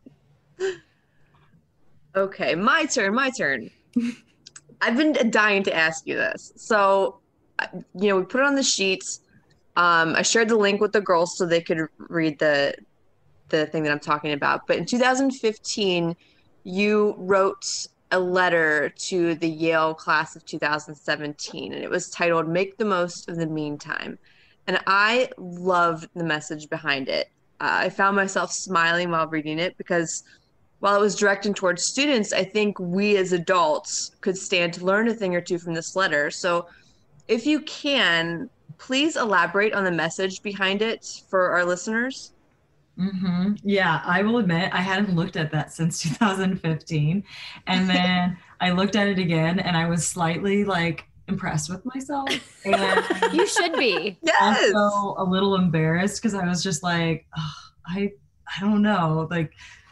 Okay, my turn, my turn. I've been dying to ask you this. So, uh, you know, we put it on the sheets. Um, I shared the link with the girls so they could read the the thing that I'm talking about. But in two thousand fifteen, you wrote a letter to the Yale class of two thousand seventeen, and it was titled "Make the Most of the Meantime." And I loved the message behind it. Uh, I found myself smiling while reading it because while it was directed towards students, I think we as adults could stand to learn a thing or two from this letter. So if you can, please elaborate on the message behind it for our listeners. Mm-hmm. Yeah, I will admit I hadn't looked at that since two thousand fifteen. And then I looked at it again and I was slightly like impressed with myself. And You should be. Yes. also a little embarrassed because I was just like, oh, I I don't know. Like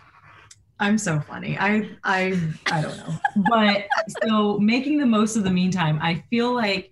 I'm so funny. I I I don't know. But so making the most of the meantime, I feel like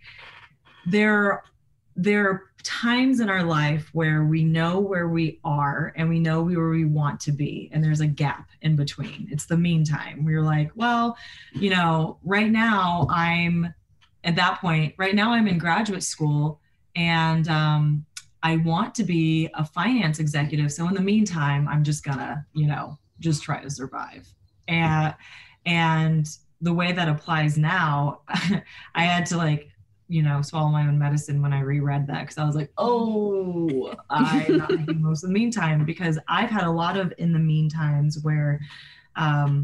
there there are times in our life where we know where we are and we know where we want to be, and there's a gap in between. It's the meantime. We're like, well, you know, right now I'm at that point, right now I'm in graduate school and um, I want to be a finance executive. So in the meantime, I'm just gonna, you know, just try to survive. And and the way that applies now, I had to like, you know, swallow my own medicine when I reread that because I was like, oh, I'm not making the most of the meantime, because I've had a lot of in the meantimes where um,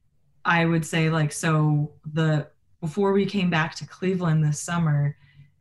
I would say like, so the before we came back to Cleveland this summer,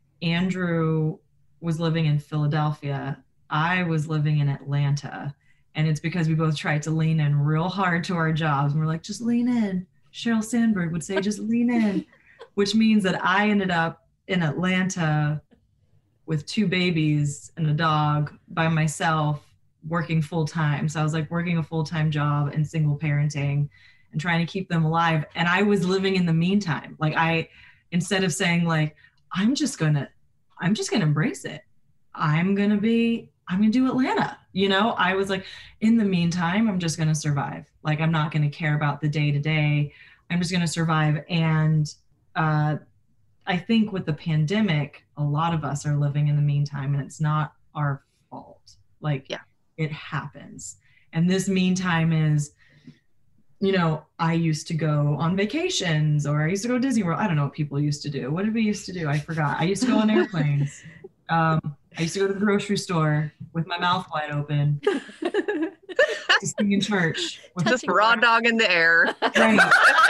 Andrew was living in Philadelphia. I was living in Atlanta. And it's because we both tried to lean in real hard to our jobs. And we're like, just lean in. Sheryl Sandberg would say, just lean in, which means that I ended up in Atlanta with two babies and a dog by myself working full time. So I was like working a full-time job and single parenting and trying to keep them alive. And I was living in the meantime. Like I, instead of saying like, I'm just gonna, I'm just gonna embrace it. I'm gonna be, I'm gonna do Atlanta. You know, I was like, in the meantime, I'm just gonna survive. Like I'm not gonna care about the day to day. I'm just gonna survive. And uh, I think with the pandemic, a lot of us are living in the meantime, and it's not our fault. Like, yeah, it happens. And this meantime is, you know, I used to go on vacations, or I used to go to Disney World. I don't know what people used to do. What did we used to do? I forgot. I used to go on airplanes. Um, I used to go to the grocery store. with my mouth wide open, sing in church. With Just raw dog in the air. Right.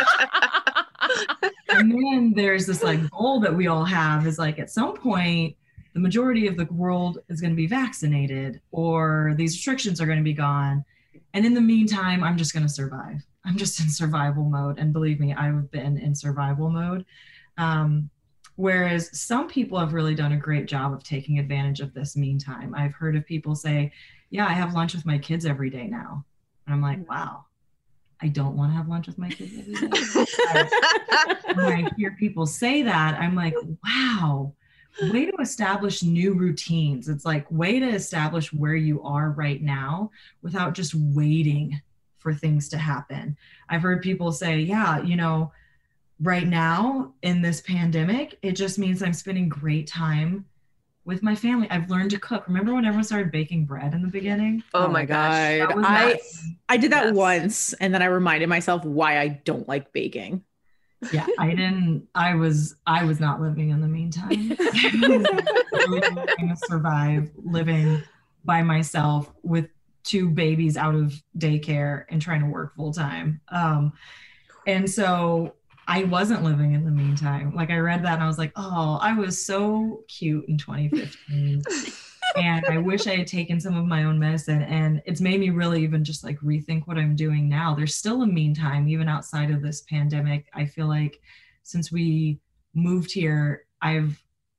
And then there's this like goal that we all have is like at some point, the majority of the world is going to be vaccinated or these restrictions are going to be gone. And in the meantime, I'm just going to survive. I'm just in survival mode. And believe me, I've been in survival mode. Um, whereas some people have really done a great job of taking advantage of this meantime. I've heard of people say, yeah, I have lunch with my kids every day now. And I'm like, wow, I don't want to have lunch with my kids every day. I, when I hear people say that, I'm like, wow, way to establish new routines. It's like way to establish where you are right now without just waiting for things to happen. I've heard people say, yeah, you know, right now in this pandemic, it just means I'm spending great time with my family. I've learned to cook. Remember when everyone started baking bread in the beginning? Oh, oh my gosh. God. Was I, nuts. I did that Yes. once. And then I reminded myself why I don't like baking. Yeah, I didn't, I was, I was not living in the meantime. I was really trying to survive living by myself with two babies out of daycare and trying to work full time. Um, and so I wasn't living in the meantime. Like I read that and I was like, oh, I was so cute in twenty fifteen. And I wish I had taken some of my own medicine. And it's made me really even just like rethink what I'm doing now. There's still a meantime, even outside of this pandemic. I feel like since we moved here, I've,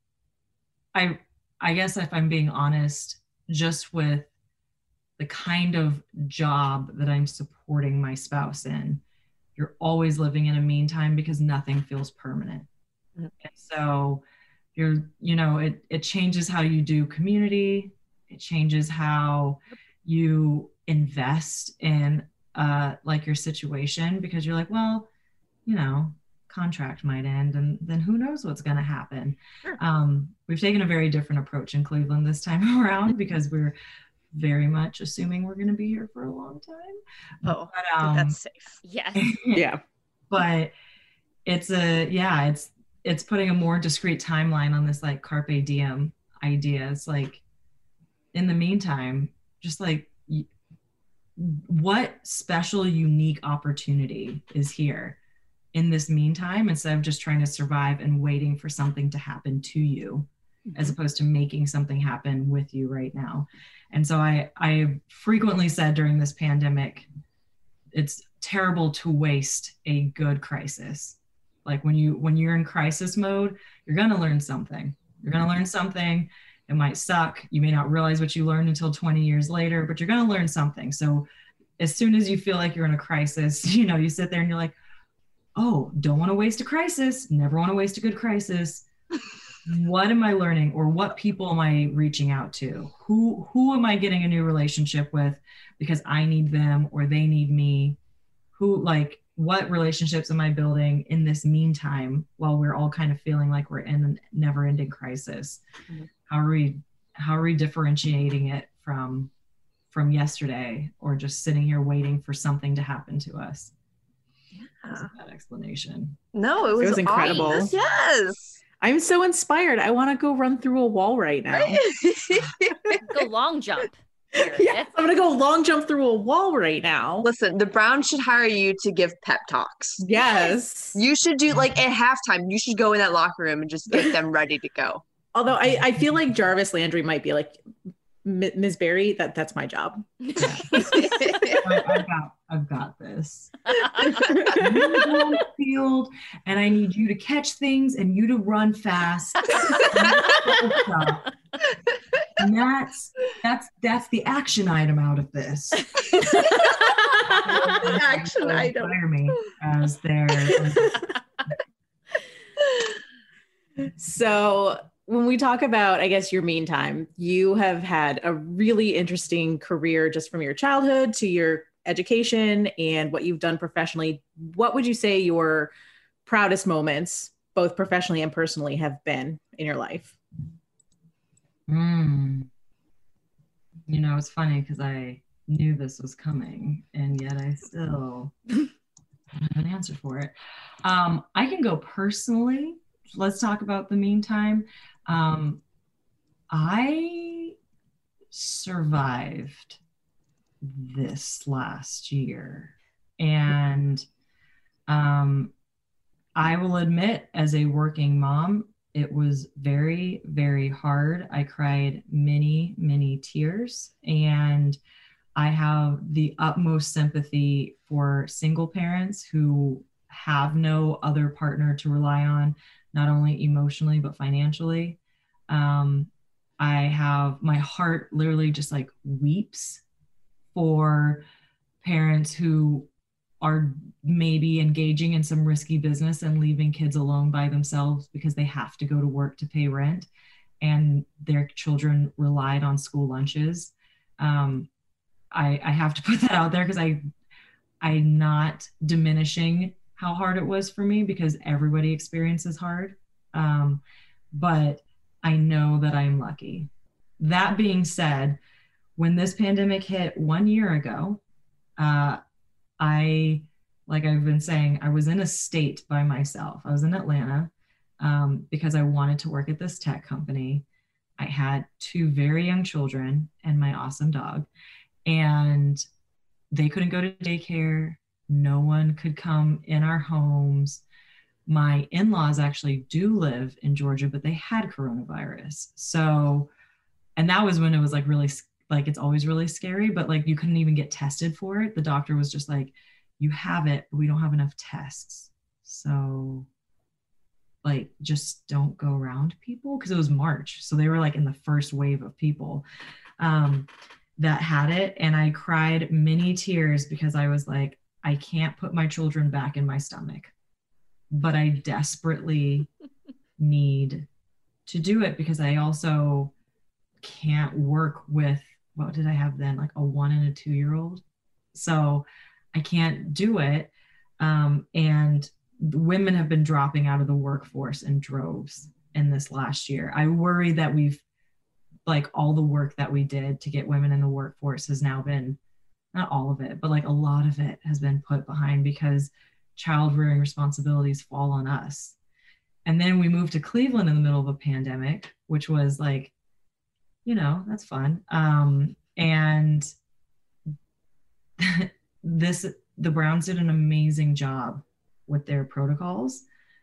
I, I guess if I'm being honest, just with the kind of job that I'm supporting my spouse in, you're always living in a meantime because nothing feels permanent. Mm-hmm. And so you're, you know, it, it changes how you do community. It changes how you invest in uh, like your situation because you're like, well, you know, contract might end and then who knows what's going to happen. Sure. Um, we've taken a very different approach in Cleveland this time around because we're very much assuming we're going to be here for a long time. Oh, but, um, that's safe. Yes. Yeah. But it's a, yeah, it's, it's putting a more discrete timeline on this like carpe diem idea. It's like, in the meantime, just like what special, unique opportunity is here in this meantime, instead of just trying to survive and waiting for something to happen to you, mm-hmm. as opposed to making something happen with you right now. And so I, I frequently said during this pandemic, it's terrible to waste a good crisis. Like when you, when you're in crisis mode, you're going to learn something. You're going to learn something. It might suck. You may not realize what you learned until twenty years later, but you're going to learn something. So as soon as you feel like you're in a crisis, you know, you sit there and you're like, oh, don't want to waste a crisis. Never want to waste a good crisis. What am I learning, or what people am I reaching out to? Who, who am I getting a new relationship with because I need them or they need me? Who, like, what relationships am I building in this meantime while we're all kind of feeling like we're in a never ending crisis? Mm-hmm. How are we, how are we differentiating it from, from yesterday, or just sitting here waiting for something to happen to us? Yeah. That was a bad explanation. No, it was, it was incredible. Awesome. Yes. I'm so inspired. I want to go run through a wall right now. Go long jump. Yes, I'm going to go long jump through a wall right now. Listen, the Browns should hire you to give pep talks. Yes. You should do, like, at halftime, you should go in that locker room and just get them ready to go. Although I, I feel like Jarvis Landry might be like, Miz Berry, that that's my job. Yeah. I, I've got, I've got this. I'm gonna go on the field, and I need you to catch things and you to run fast. And that's that's that's the action item out of this. The action item. Hire me as their. So when we talk about, I guess, your meantime, you have had a really interesting career just from your childhood to your education and what you've done professionally. What would you say your proudest moments, both professionally and personally, have been in your life? Mm. You know, it's funny because I knew this was coming, and yet I still don't have an answer for it. Um, I can go personally. Let's talk about the meantime. Um, I survived this last year. And um, I will admit, as a working mom, it was very, very hard. I cried many, many tears. And I have the utmost sympathy for single parents who have no other partner to rely on, not only emotionally, but financially. Um, I have, my heart literally just like weeps for parents who are maybe engaging in some risky business and leaving kids alone by themselves because they have to go to work to pay rent and their children relied on school lunches. Um, I, I have to put that out there because I, I'm not diminishing how hard it was for me because everybody experiences hard. Um, but I know that I'm lucky. That being said, when this pandemic hit one year ago, uh, I, like I've been saying, I was in a state by myself. I was in Atlanta um, because I wanted to work at this tech company. I had two very young children and my awesome dog, and they couldn't go to daycare. No one could come in our homes. My in-laws actually do live in Georgia, but they had coronavirus. So, and that was when it was like really, like it's always really scary, but like you couldn't even get tested for it. The doctor was just like, you have it, but we don't have enough tests. So like, just don't go around people, because it was March. So they were like in the first wave of people um, that had it. And I cried many tears because I was like, I can't put my children back in my stomach, but I desperately need to do it because I also can't work with, what did I have then? Like a one and a two year old. So I can't do it. Um, and women have been dropping out of the workforce in droves in this last year. I worry that we've, like all the work that we did to get women in the workforce has now been, not all of it, but like a lot of it has been put behind because child rearing responsibilities fall on us. And then we moved to Cleveland in the middle of a pandemic, which was like, you know, that's fun. Um, and this, the Browns did an amazing job with their protocols,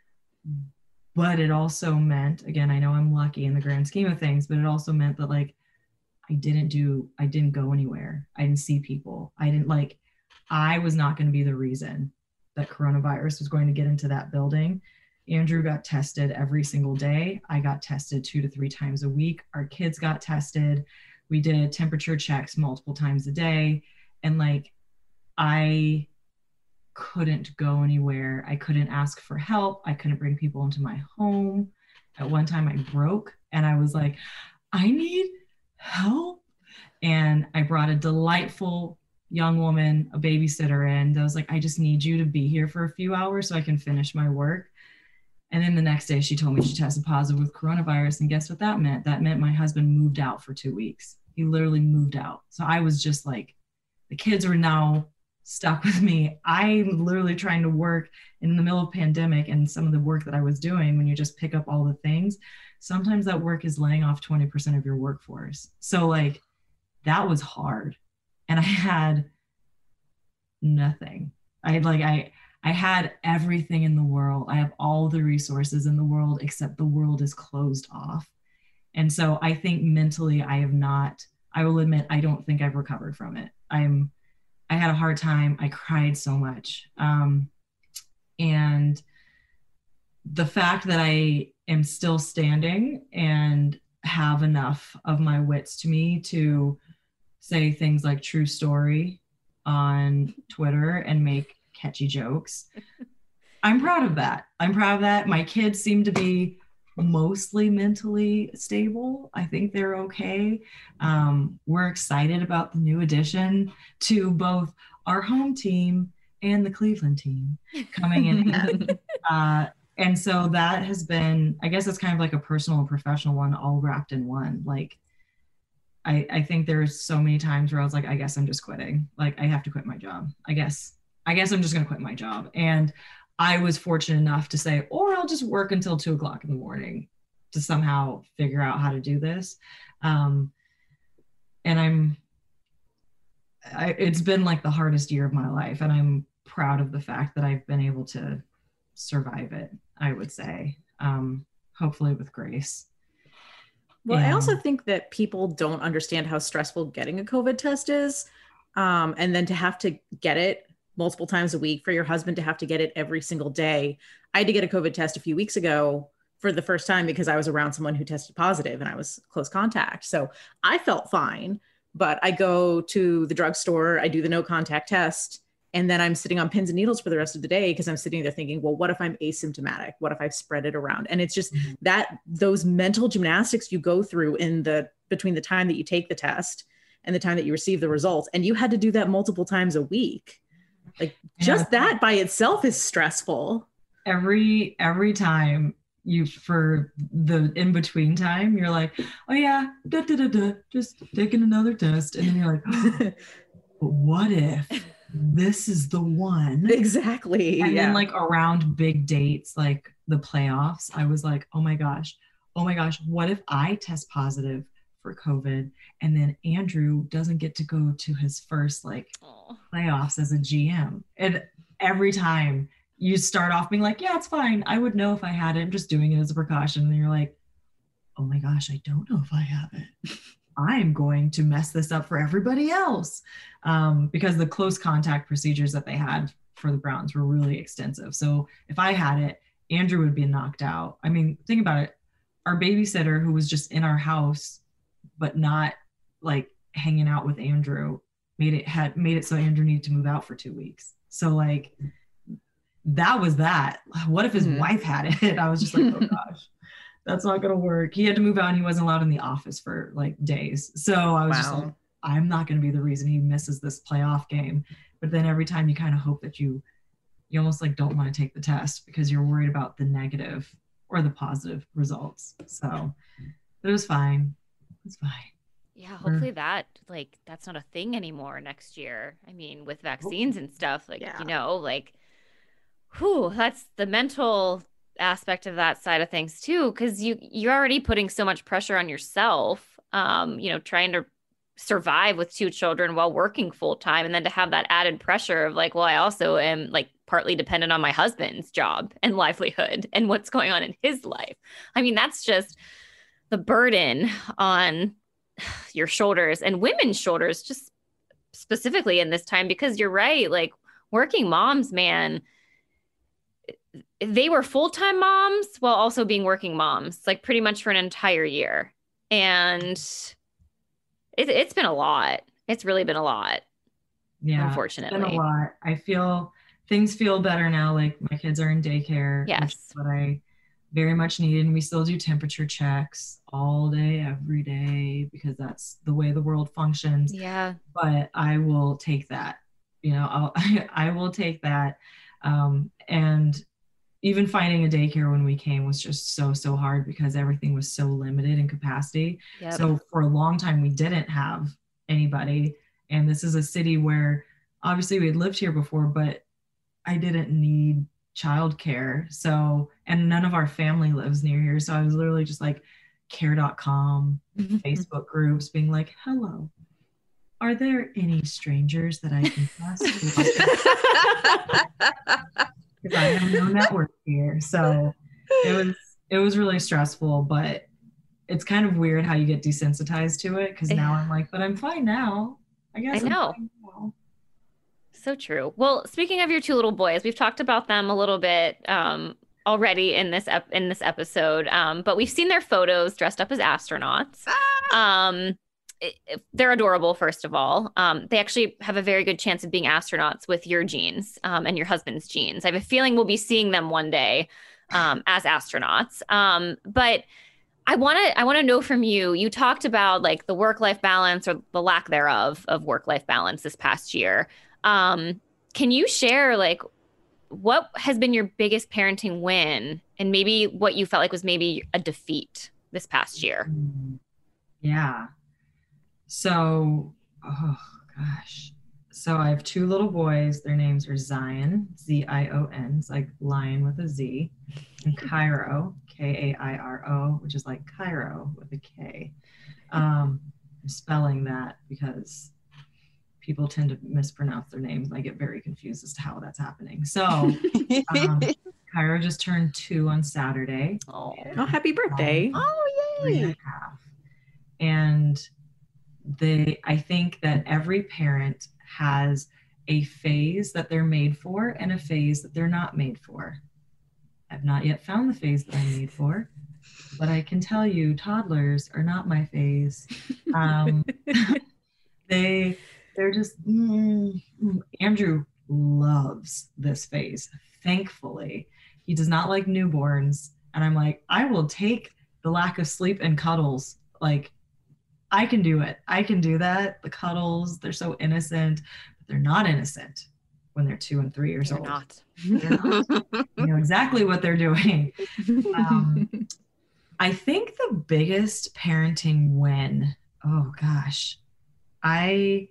but it also meant, again, I know I'm lucky in the grand scheme of things, but it also meant that like, I didn't do, I didn't go anywhere. I didn't see people. I didn't like, I was not going to be the reason that coronavirus was going to get into that building. Andrew got tested every single day. I got tested two to three times a week. Our kids got tested. We did temperature checks multiple times a day. And like, I couldn't go anywhere. I couldn't ask for help. I couldn't bring people into my home. At one time I broke and I was like, I need help. And I brought a delightful young woman, a babysitter in. I was like, I just need you to be here for a few hours so I can finish my work. And then the next day she told me she tested positive with coronavirus. And guess what that meant? That meant my husband moved out for two weeks. He literally moved out. So I was just like, the kids are now stuck with me. I'm literally trying to work in the middle of pandemic, and some of the work that I was doing, when you just pick up all the things, sometimes that work is laying off twenty percent of your workforce. So like, that was hard. And I had nothing. I had like, I, I had everything in the world. I have all the resources in the world, except the world is closed off. And so I think mentally I have not, I will admit, I don't think I've recovered from it. I'm, I had a hard time. I cried so much. Um, and the fact that I am still standing and have enough of my wits to me to say things like true story on Twitter and make catchy jokes. I'm proud of that. I'm proud of that. My kids seem to be mostly mentally stable. I think they're okay. Um, we're excited about the new addition to both our home team and the Cleveland team coming in. uh, and so that has been, I guess it's kind of like a personal and professional one all wrapped in one. Like, I, I think there's so many times where I was like, I guess I'm just quitting. Like, I have to quit my job. I guess, I guess I'm just going to quit my job. And I was fortunate enough to say, or I'll just work until two o'clock in the morning to somehow figure out how to do this. Um, I, it's been like the hardest year of my life, and I'm proud of the fact that I've been able to survive it, I would say, um, hopefully with grace. Well, I also And- think that people don't understand how stressful getting a COVID test is. Um, and then to have to get it multiple times a week, for your husband to have to get it every single day. I had to get a COVID test a few weeks ago for the first time because I was around someone who tested positive and I was close contact. So I felt fine, but I go to the drugstore, I do the no contact test, and then I'm sitting on pins and needles for the rest of the day because I'm sitting there thinking, well, what if I'm asymptomatic? What if I've spread it around? And it's just mm-hmm. that those mental gymnastics you go through in the between the time that you take the test and the time that you receive the results. And you had to do that multiple times a week. Like just yeah. that by itself is stressful. Every every time you for the in-between time, you're like, oh yeah, da, da, da, da, just taking another test. And then you're like, oh, but what if this is the one? Exactly. And yeah. then like around big dates, like the playoffs, I was like, oh my gosh, oh my gosh, what if I test positive for COVID and then Andrew doesn't get to go to his first like Aww. playoffs as a G M? And every time you start off being like, yeah, it's fine, I would know if I had it, I'm just doing it as a precaution. And you're like, oh my gosh, I don't know if I have it. I'm going to mess this up for everybody else. Um, because the close contact procedures that they had for the Browns were really extensive. So if I had it, Andrew would be knocked out. I mean, think about it. Our babysitter who was just in our house, but not like hanging out with Andrew, made it had made it so Andrew needed to move out for two weeks. So like that was that. What if his mm-hmm. wife had it? I was just like, oh gosh, that's not gonna work. He had to move out and he wasn't allowed in the office for like days. So I was wow. just like, I'm not gonna be the reason he misses this playoff game. But then every time you kind of hope that you you almost like don't want to take the test because you're worried about the negative or the positive results. So it was fine. It's fine. Yeah, hopefully that like that's not a thing anymore next year. I mean, with vaccines and stuff, like yeah. you know, like whew, that's the mental aspect of that side of things too, because you you're already putting so much pressure on yourself, um, you know, trying to survive with two children while working full time, and then to have that added pressure of like, well, I also am like partly dependent on my husband's job and livelihood and what's going on in his life. I mean, that's just the burden on your shoulders and women's shoulders, just specifically in this time, because you're right. Like working moms, man, they were full-time moms while also being working moms, like pretty much for an entire year. And it, it's been a lot. It's really been a lot. Yeah, unfortunately. It's been a lot. I feel things feel better now. Like my kids are in daycare. Yes. Which is what I very much needed. And we still do temperature checks all day, every day, because that's the way the world functions. Yeah. But I will take that, you know, I'll, I, I will take that. Um, and even finding a daycare when we came was just so, so hard because everything was so limited in capacity. Yep. So for a long time, we didn't have anybody. And this is a city where obviously we had lived here before, but I didn't need childcare. So, and none of our family lives near here. So I was literally just like care dot com, Facebook groups being like, hello, are there any strangers that I can trust? Because I have no network here. So it was, it was really stressful, but it's kind of weird how you get desensitized to it. Cause now I'm like, but I'm fine now. I guess I know. I'm fine now. So true. Well, speaking of your two little boys, we've talked about them a little bit um, already in this ep- in this episode, um, but we've seen their photos dressed up as astronauts. Ah! Um, it, it, they're adorable, first of all. Um, they actually have a very good chance of being astronauts with your genes um, and your husband's genes. I have a feeling we'll be seeing them one day um, as astronauts. Um, but I want to I want to know from you. You talked about like the work-life balance or the lack thereof of work-life balance this past year. Um, can you share like what has been your biggest parenting win and maybe what you felt like was maybe a defeat this past year? Yeah. So, oh gosh. So I have two little boys. Their names are Zion, Z I O N. It's like lion with a Z, and Cairo, K A I R O, which is like Cairo with a K. Um, I'm spelling that because people tend to mispronounce their names. And I get very confused as to how that's happening. So um, Kyra just turned two on Saturday. Oh, oh happy birthday. Oh, Three and yay. a half. And they, I think that every parent has a phase that they're made for and a phase that they're not made for. I've not yet found the phase that I'm made for, but I can tell you toddlers are not my phase. Um, they, they're just, mm, mm. Andrew loves this phase, thankfully. He does not like newborns. And I'm like, I will take the lack of sleep and cuddles. Like, I can do it. I can do that. The cuddles, they're so innocent, but they're not innocent when they're two and three years They're old. not. They're not. You know exactly what they're doing. Um, I think the biggest parenting win, oh gosh, I,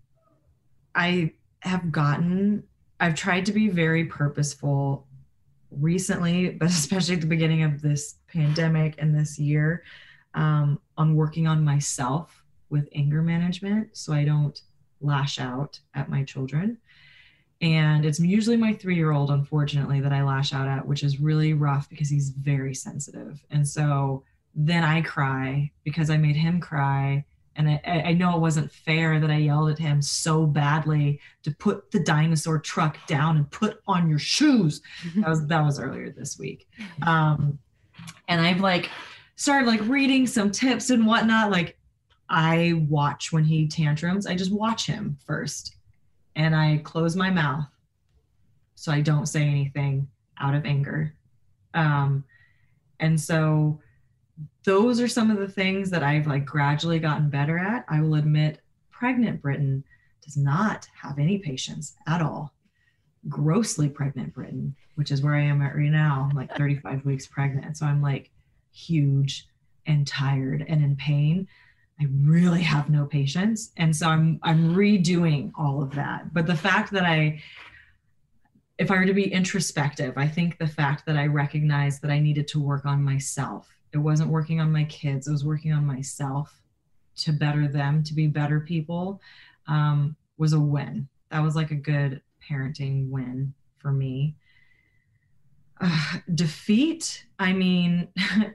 I have gotten, I've tried to be very purposeful recently, but especially at the beginning of this pandemic and this year, um, on working on myself with anger management so I don't lash out at my children. And it's usually my three-year-old, unfortunately, that I lash out at, which is really rough because he's very sensitive. And so then I cry because I made him cry. And I, I know it wasn't fair that I yelled at him so badly to put the dinosaur truck down and put on your shoes. That was that was earlier this week. Um, and I've like started like reading some tips and whatnot. Like I watch when he tantrums. I just watch him first. And I close my mouth so I don't say anything out of anger. Um, and so those are some of the things that I've like gradually gotten better at. I will admit, pregnant Britton does not have any patience at all. Grossly pregnant Britton, which is where I am at right now, I'm like thirty-five weeks pregnant. So I'm like huge and tired and in pain. I really have no patience. And so I'm I'm redoing all of that. But the fact that I, if I were to be introspective, I think the fact that I recognized that I needed to work on myself. It wasn't working on my kids. It was working on myself to better them, to be better people, um, was a win. That was like a good parenting win for me. Uh, defeat, I mean,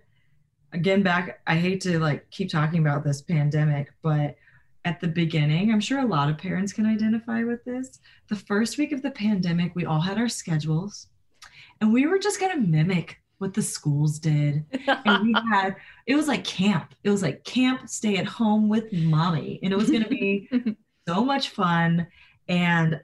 again, back, I hate to like keep talking about this pandemic, but at the beginning, I'm sure a lot of parents can identify with this. The first week of the pandemic, we all had our schedules and we were just going to mimic what the schools did. And we had, it was like camp. It was like camp, stay at home with mommy. And it was going to be so much fun. And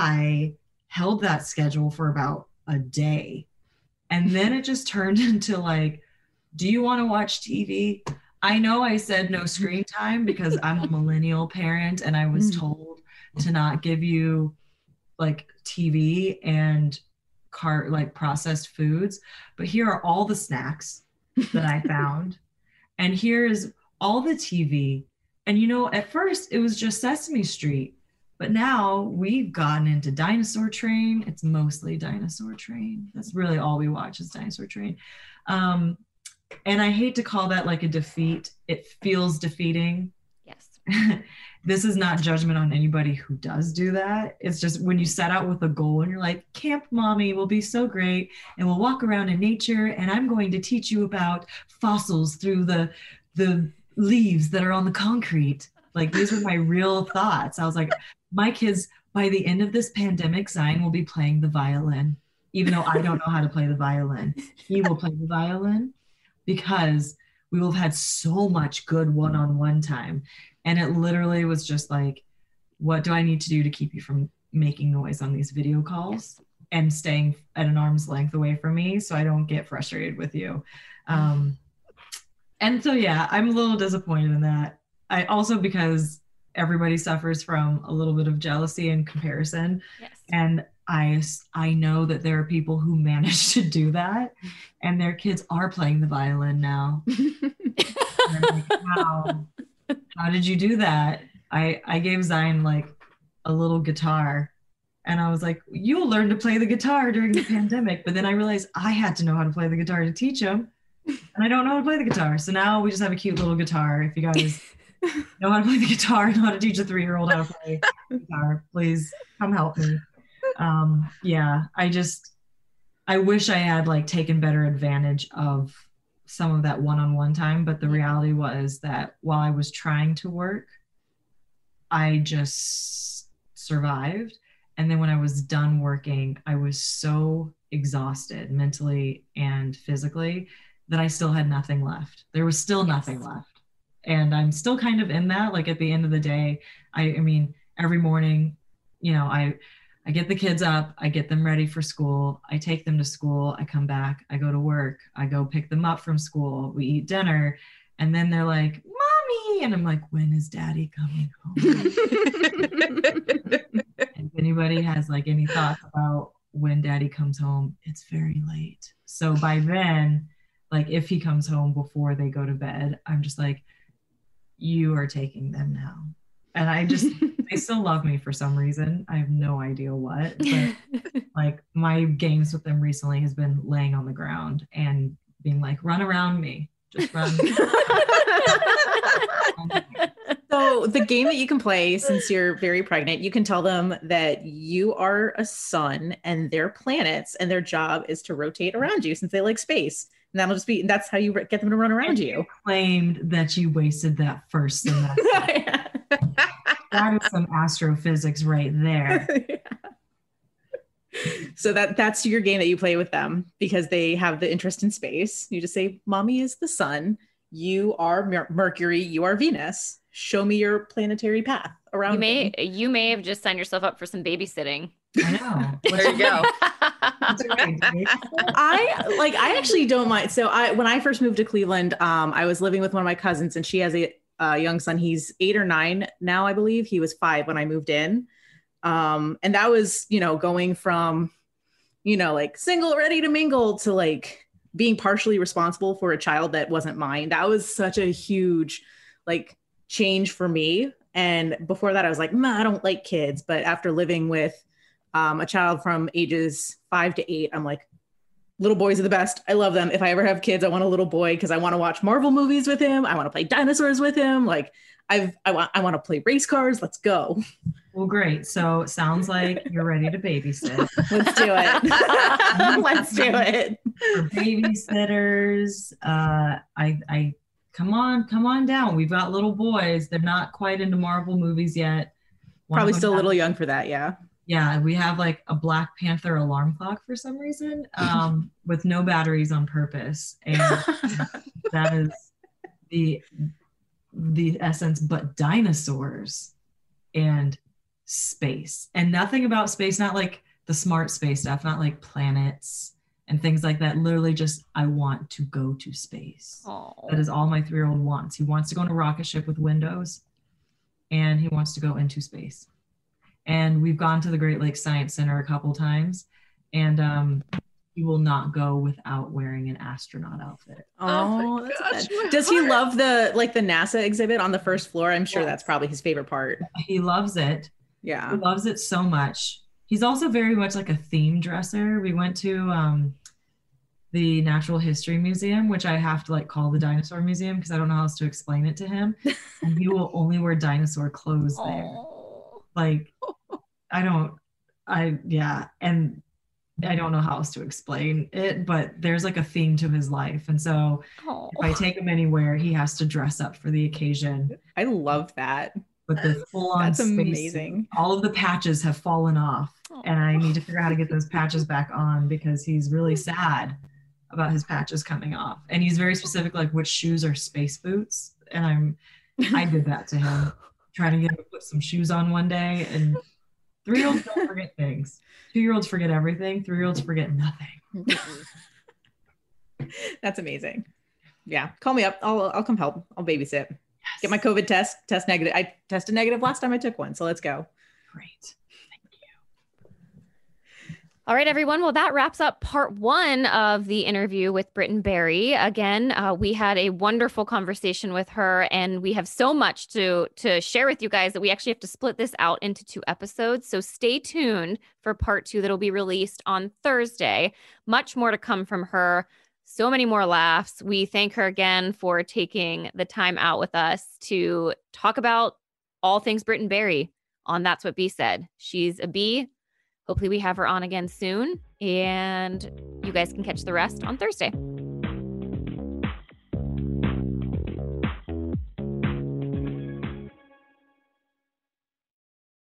I held that schedule for about a day. And then it just turned into like, do you want to watch T V? I know I said no screen time because I'm a millennial parent and I was told to not give you like T V and car like processed foods, but here are all the snacks that I found. And here's all the T V. And you know, at first it was just Sesame Street, but now we've gotten into Dinosaur Train. It's mostly Dinosaur Train. That's really all we watch is Dinosaur Train. Um, and I hate to call that like a defeat. It feels defeating. Yes. This is not judgment on anybody who does do that. It's just when you set out with a goal and you're like, Camp Mommy will be so great and we'll walk around in nature and I'm going to teach you about fossils through the the leaves that are on the concrete. Like these were my real thoughts. I was like, my kids, by the end of this pandemic, Zion will be playing the violin, even though I don't know how to play the violin. He will play the violin because we will have had so much good one-on-one time. And it literally was just like, what do I need to do to keep you from making noise on these video calls and staying at an arm's length away from me so I don't get frustrated with you? Um, and so, yeah, I'm a little disappointed in that. I also, because everybody suffers from a little bit of jealousy and comparison. Yes. And I, I know that there are people who manage to do that and their kids are playing the violin now. And I'm like, wow. How did you do that? I, I gave Zion like a little guitar and I was like, you'll learn to play the guitar during the pandemic. But then I realized I had to know how to play the guitar to teach him. And I don't know how to play the guitar. So now we just have a cute little guitar. If you guys know how to play the guitar, know how to teach a three-year-old how to play guitar. Please come help me. Um, yeah, I just, I wish I had like taken better advantage of some of that one-on-one time, but the reality was that while I was trying to work, I just survived. And then when I was done working, I was so exhausted mentally and physically that I still had nothing left. There was still nothing Yes. left. And I'm still kind of in that, like at the end of the day, I, I mean, every morning, you know, I, I get the kids up, I get them ready for school, I take them to school, I come back, I go to work, I go pick them up from school, we eat dinner, and then they're like, Mommy, and I'm like, when is Daddy coming home? And if anybody has like any thoughts about when Daddy comes home, it's very late. So by then, like if he comes home before they go to bed, I'm just like, you are taking them now. And I just, they still love me for some reason. I have no idea what, but like my games with them recently has been laying on the ground and being like, run around me, just run. So the game that you can play since you're very pregnant, you can tell them that you are a sun and they're planets and their job is to rotate around you since they like space. And that'll just be, that's how you get them to run around you. You claimed that you wasted that first semester. That is some astrophysics right there. So that that's your game that you play with them because they have the interest in space. You just say, Mommy is the sun. You are Mer- Mercury. You are Venus. Show me your planetary path around. You may them. you may have just signed yourself up for some babysitting. I know. There you go. I like I actually don't mind. So I when I first moved to Cleveland, um, I was living with one of my cousins and she has a, a young son. He's eight or nine now, I believe. He was five when I moved in. Um, and that was, you know, going from, you know, like single, ready to mingle to like being partially responsible for a child that wasn't mine. That was such a huge like change for me. And before that, I was like, nah, I don't like kids. But after living with um, a child from ages five to eight, I'm like, little boys are the best. I love them. If I ever have kids, I want a little boy because I want to watch Marvel movies with him. I want to play dinosaurs with him. Like I've, I want, I want to play race cars. Let's go. Well, great. So it sounds like you're ready to babysit. Let's do it. Let's do it. For babysitters, uh, I, I, come on, come on down. We've got little boys. They're not quite into Marvel movies yet. One Probably of them still a has- little young for that. Yeah. Yeah, we have like a Black Panther alarm clock for some reason, um, with no batteries on purpose, and that is the the essence. But dinosaurs and space, and nothing about space. Not like the smart space stuff. Not like planets and things like that. Literally, just I want to go to space. Oh. That is all my three-year-old wants. He wants to go on a rocket ship with windows, and he wants to go into space. And we've gone to the Great Lakes Science Center a couple times, and um, he will not go without wearing an astronaut outfit. Oh, my that's gosh, good. my Does he heart. love the like the NASA exhibit on the first floor? I'm sure Yes. that's probably his favorite part. He loves it. He Yeah. loves it so much. He's also very much like a theme dresser. We went to um, the Natural History Museum, which I have to like call the Dinosaur Museum because I don't know how else to explain it to him. And he will only wear dinosaur clothes there. Oh. Like, I don't, I, yeah. And I don't know how else to explain it, but there's like a theme to his life. And so Oh. if I take him anywhere, he has to dress up for the occasion. I love that. But the full on That's amazing. all of the patches have fallen off. And I need to figure out how to get those patches back on because he's really sad about his patches coming off. And he's very specific, like which shoes are space boots. And I'm, I did that to him, trying to get him to put some shoes on one day. And three-year-olds don't forget things. Two-year-olds forget everything. Three-year-olds forget nothing. That's amazing. Yeah. Call me up. I'll I'll come help. I'll babysit. Yes. Get my COVID test, test negative. I tested negative last time I took one. So let's go. Great. All right, everyone. Well, that wraps up part one of the interview with Britton Berry. Again, uh, we had a wonderful conversation with her, and we have so much to to share with you guys that we actually have to split this out into two episodes. So stay tuned for part two that'll be released on Thursday. Much more to come from her. so many more laughs. We thank her again for taking the time out with us to talk about all things Brit and Barry on That's What B Said. She's a B. Hopefully we have her on again soon, and you guys can catch the rest on Thursday.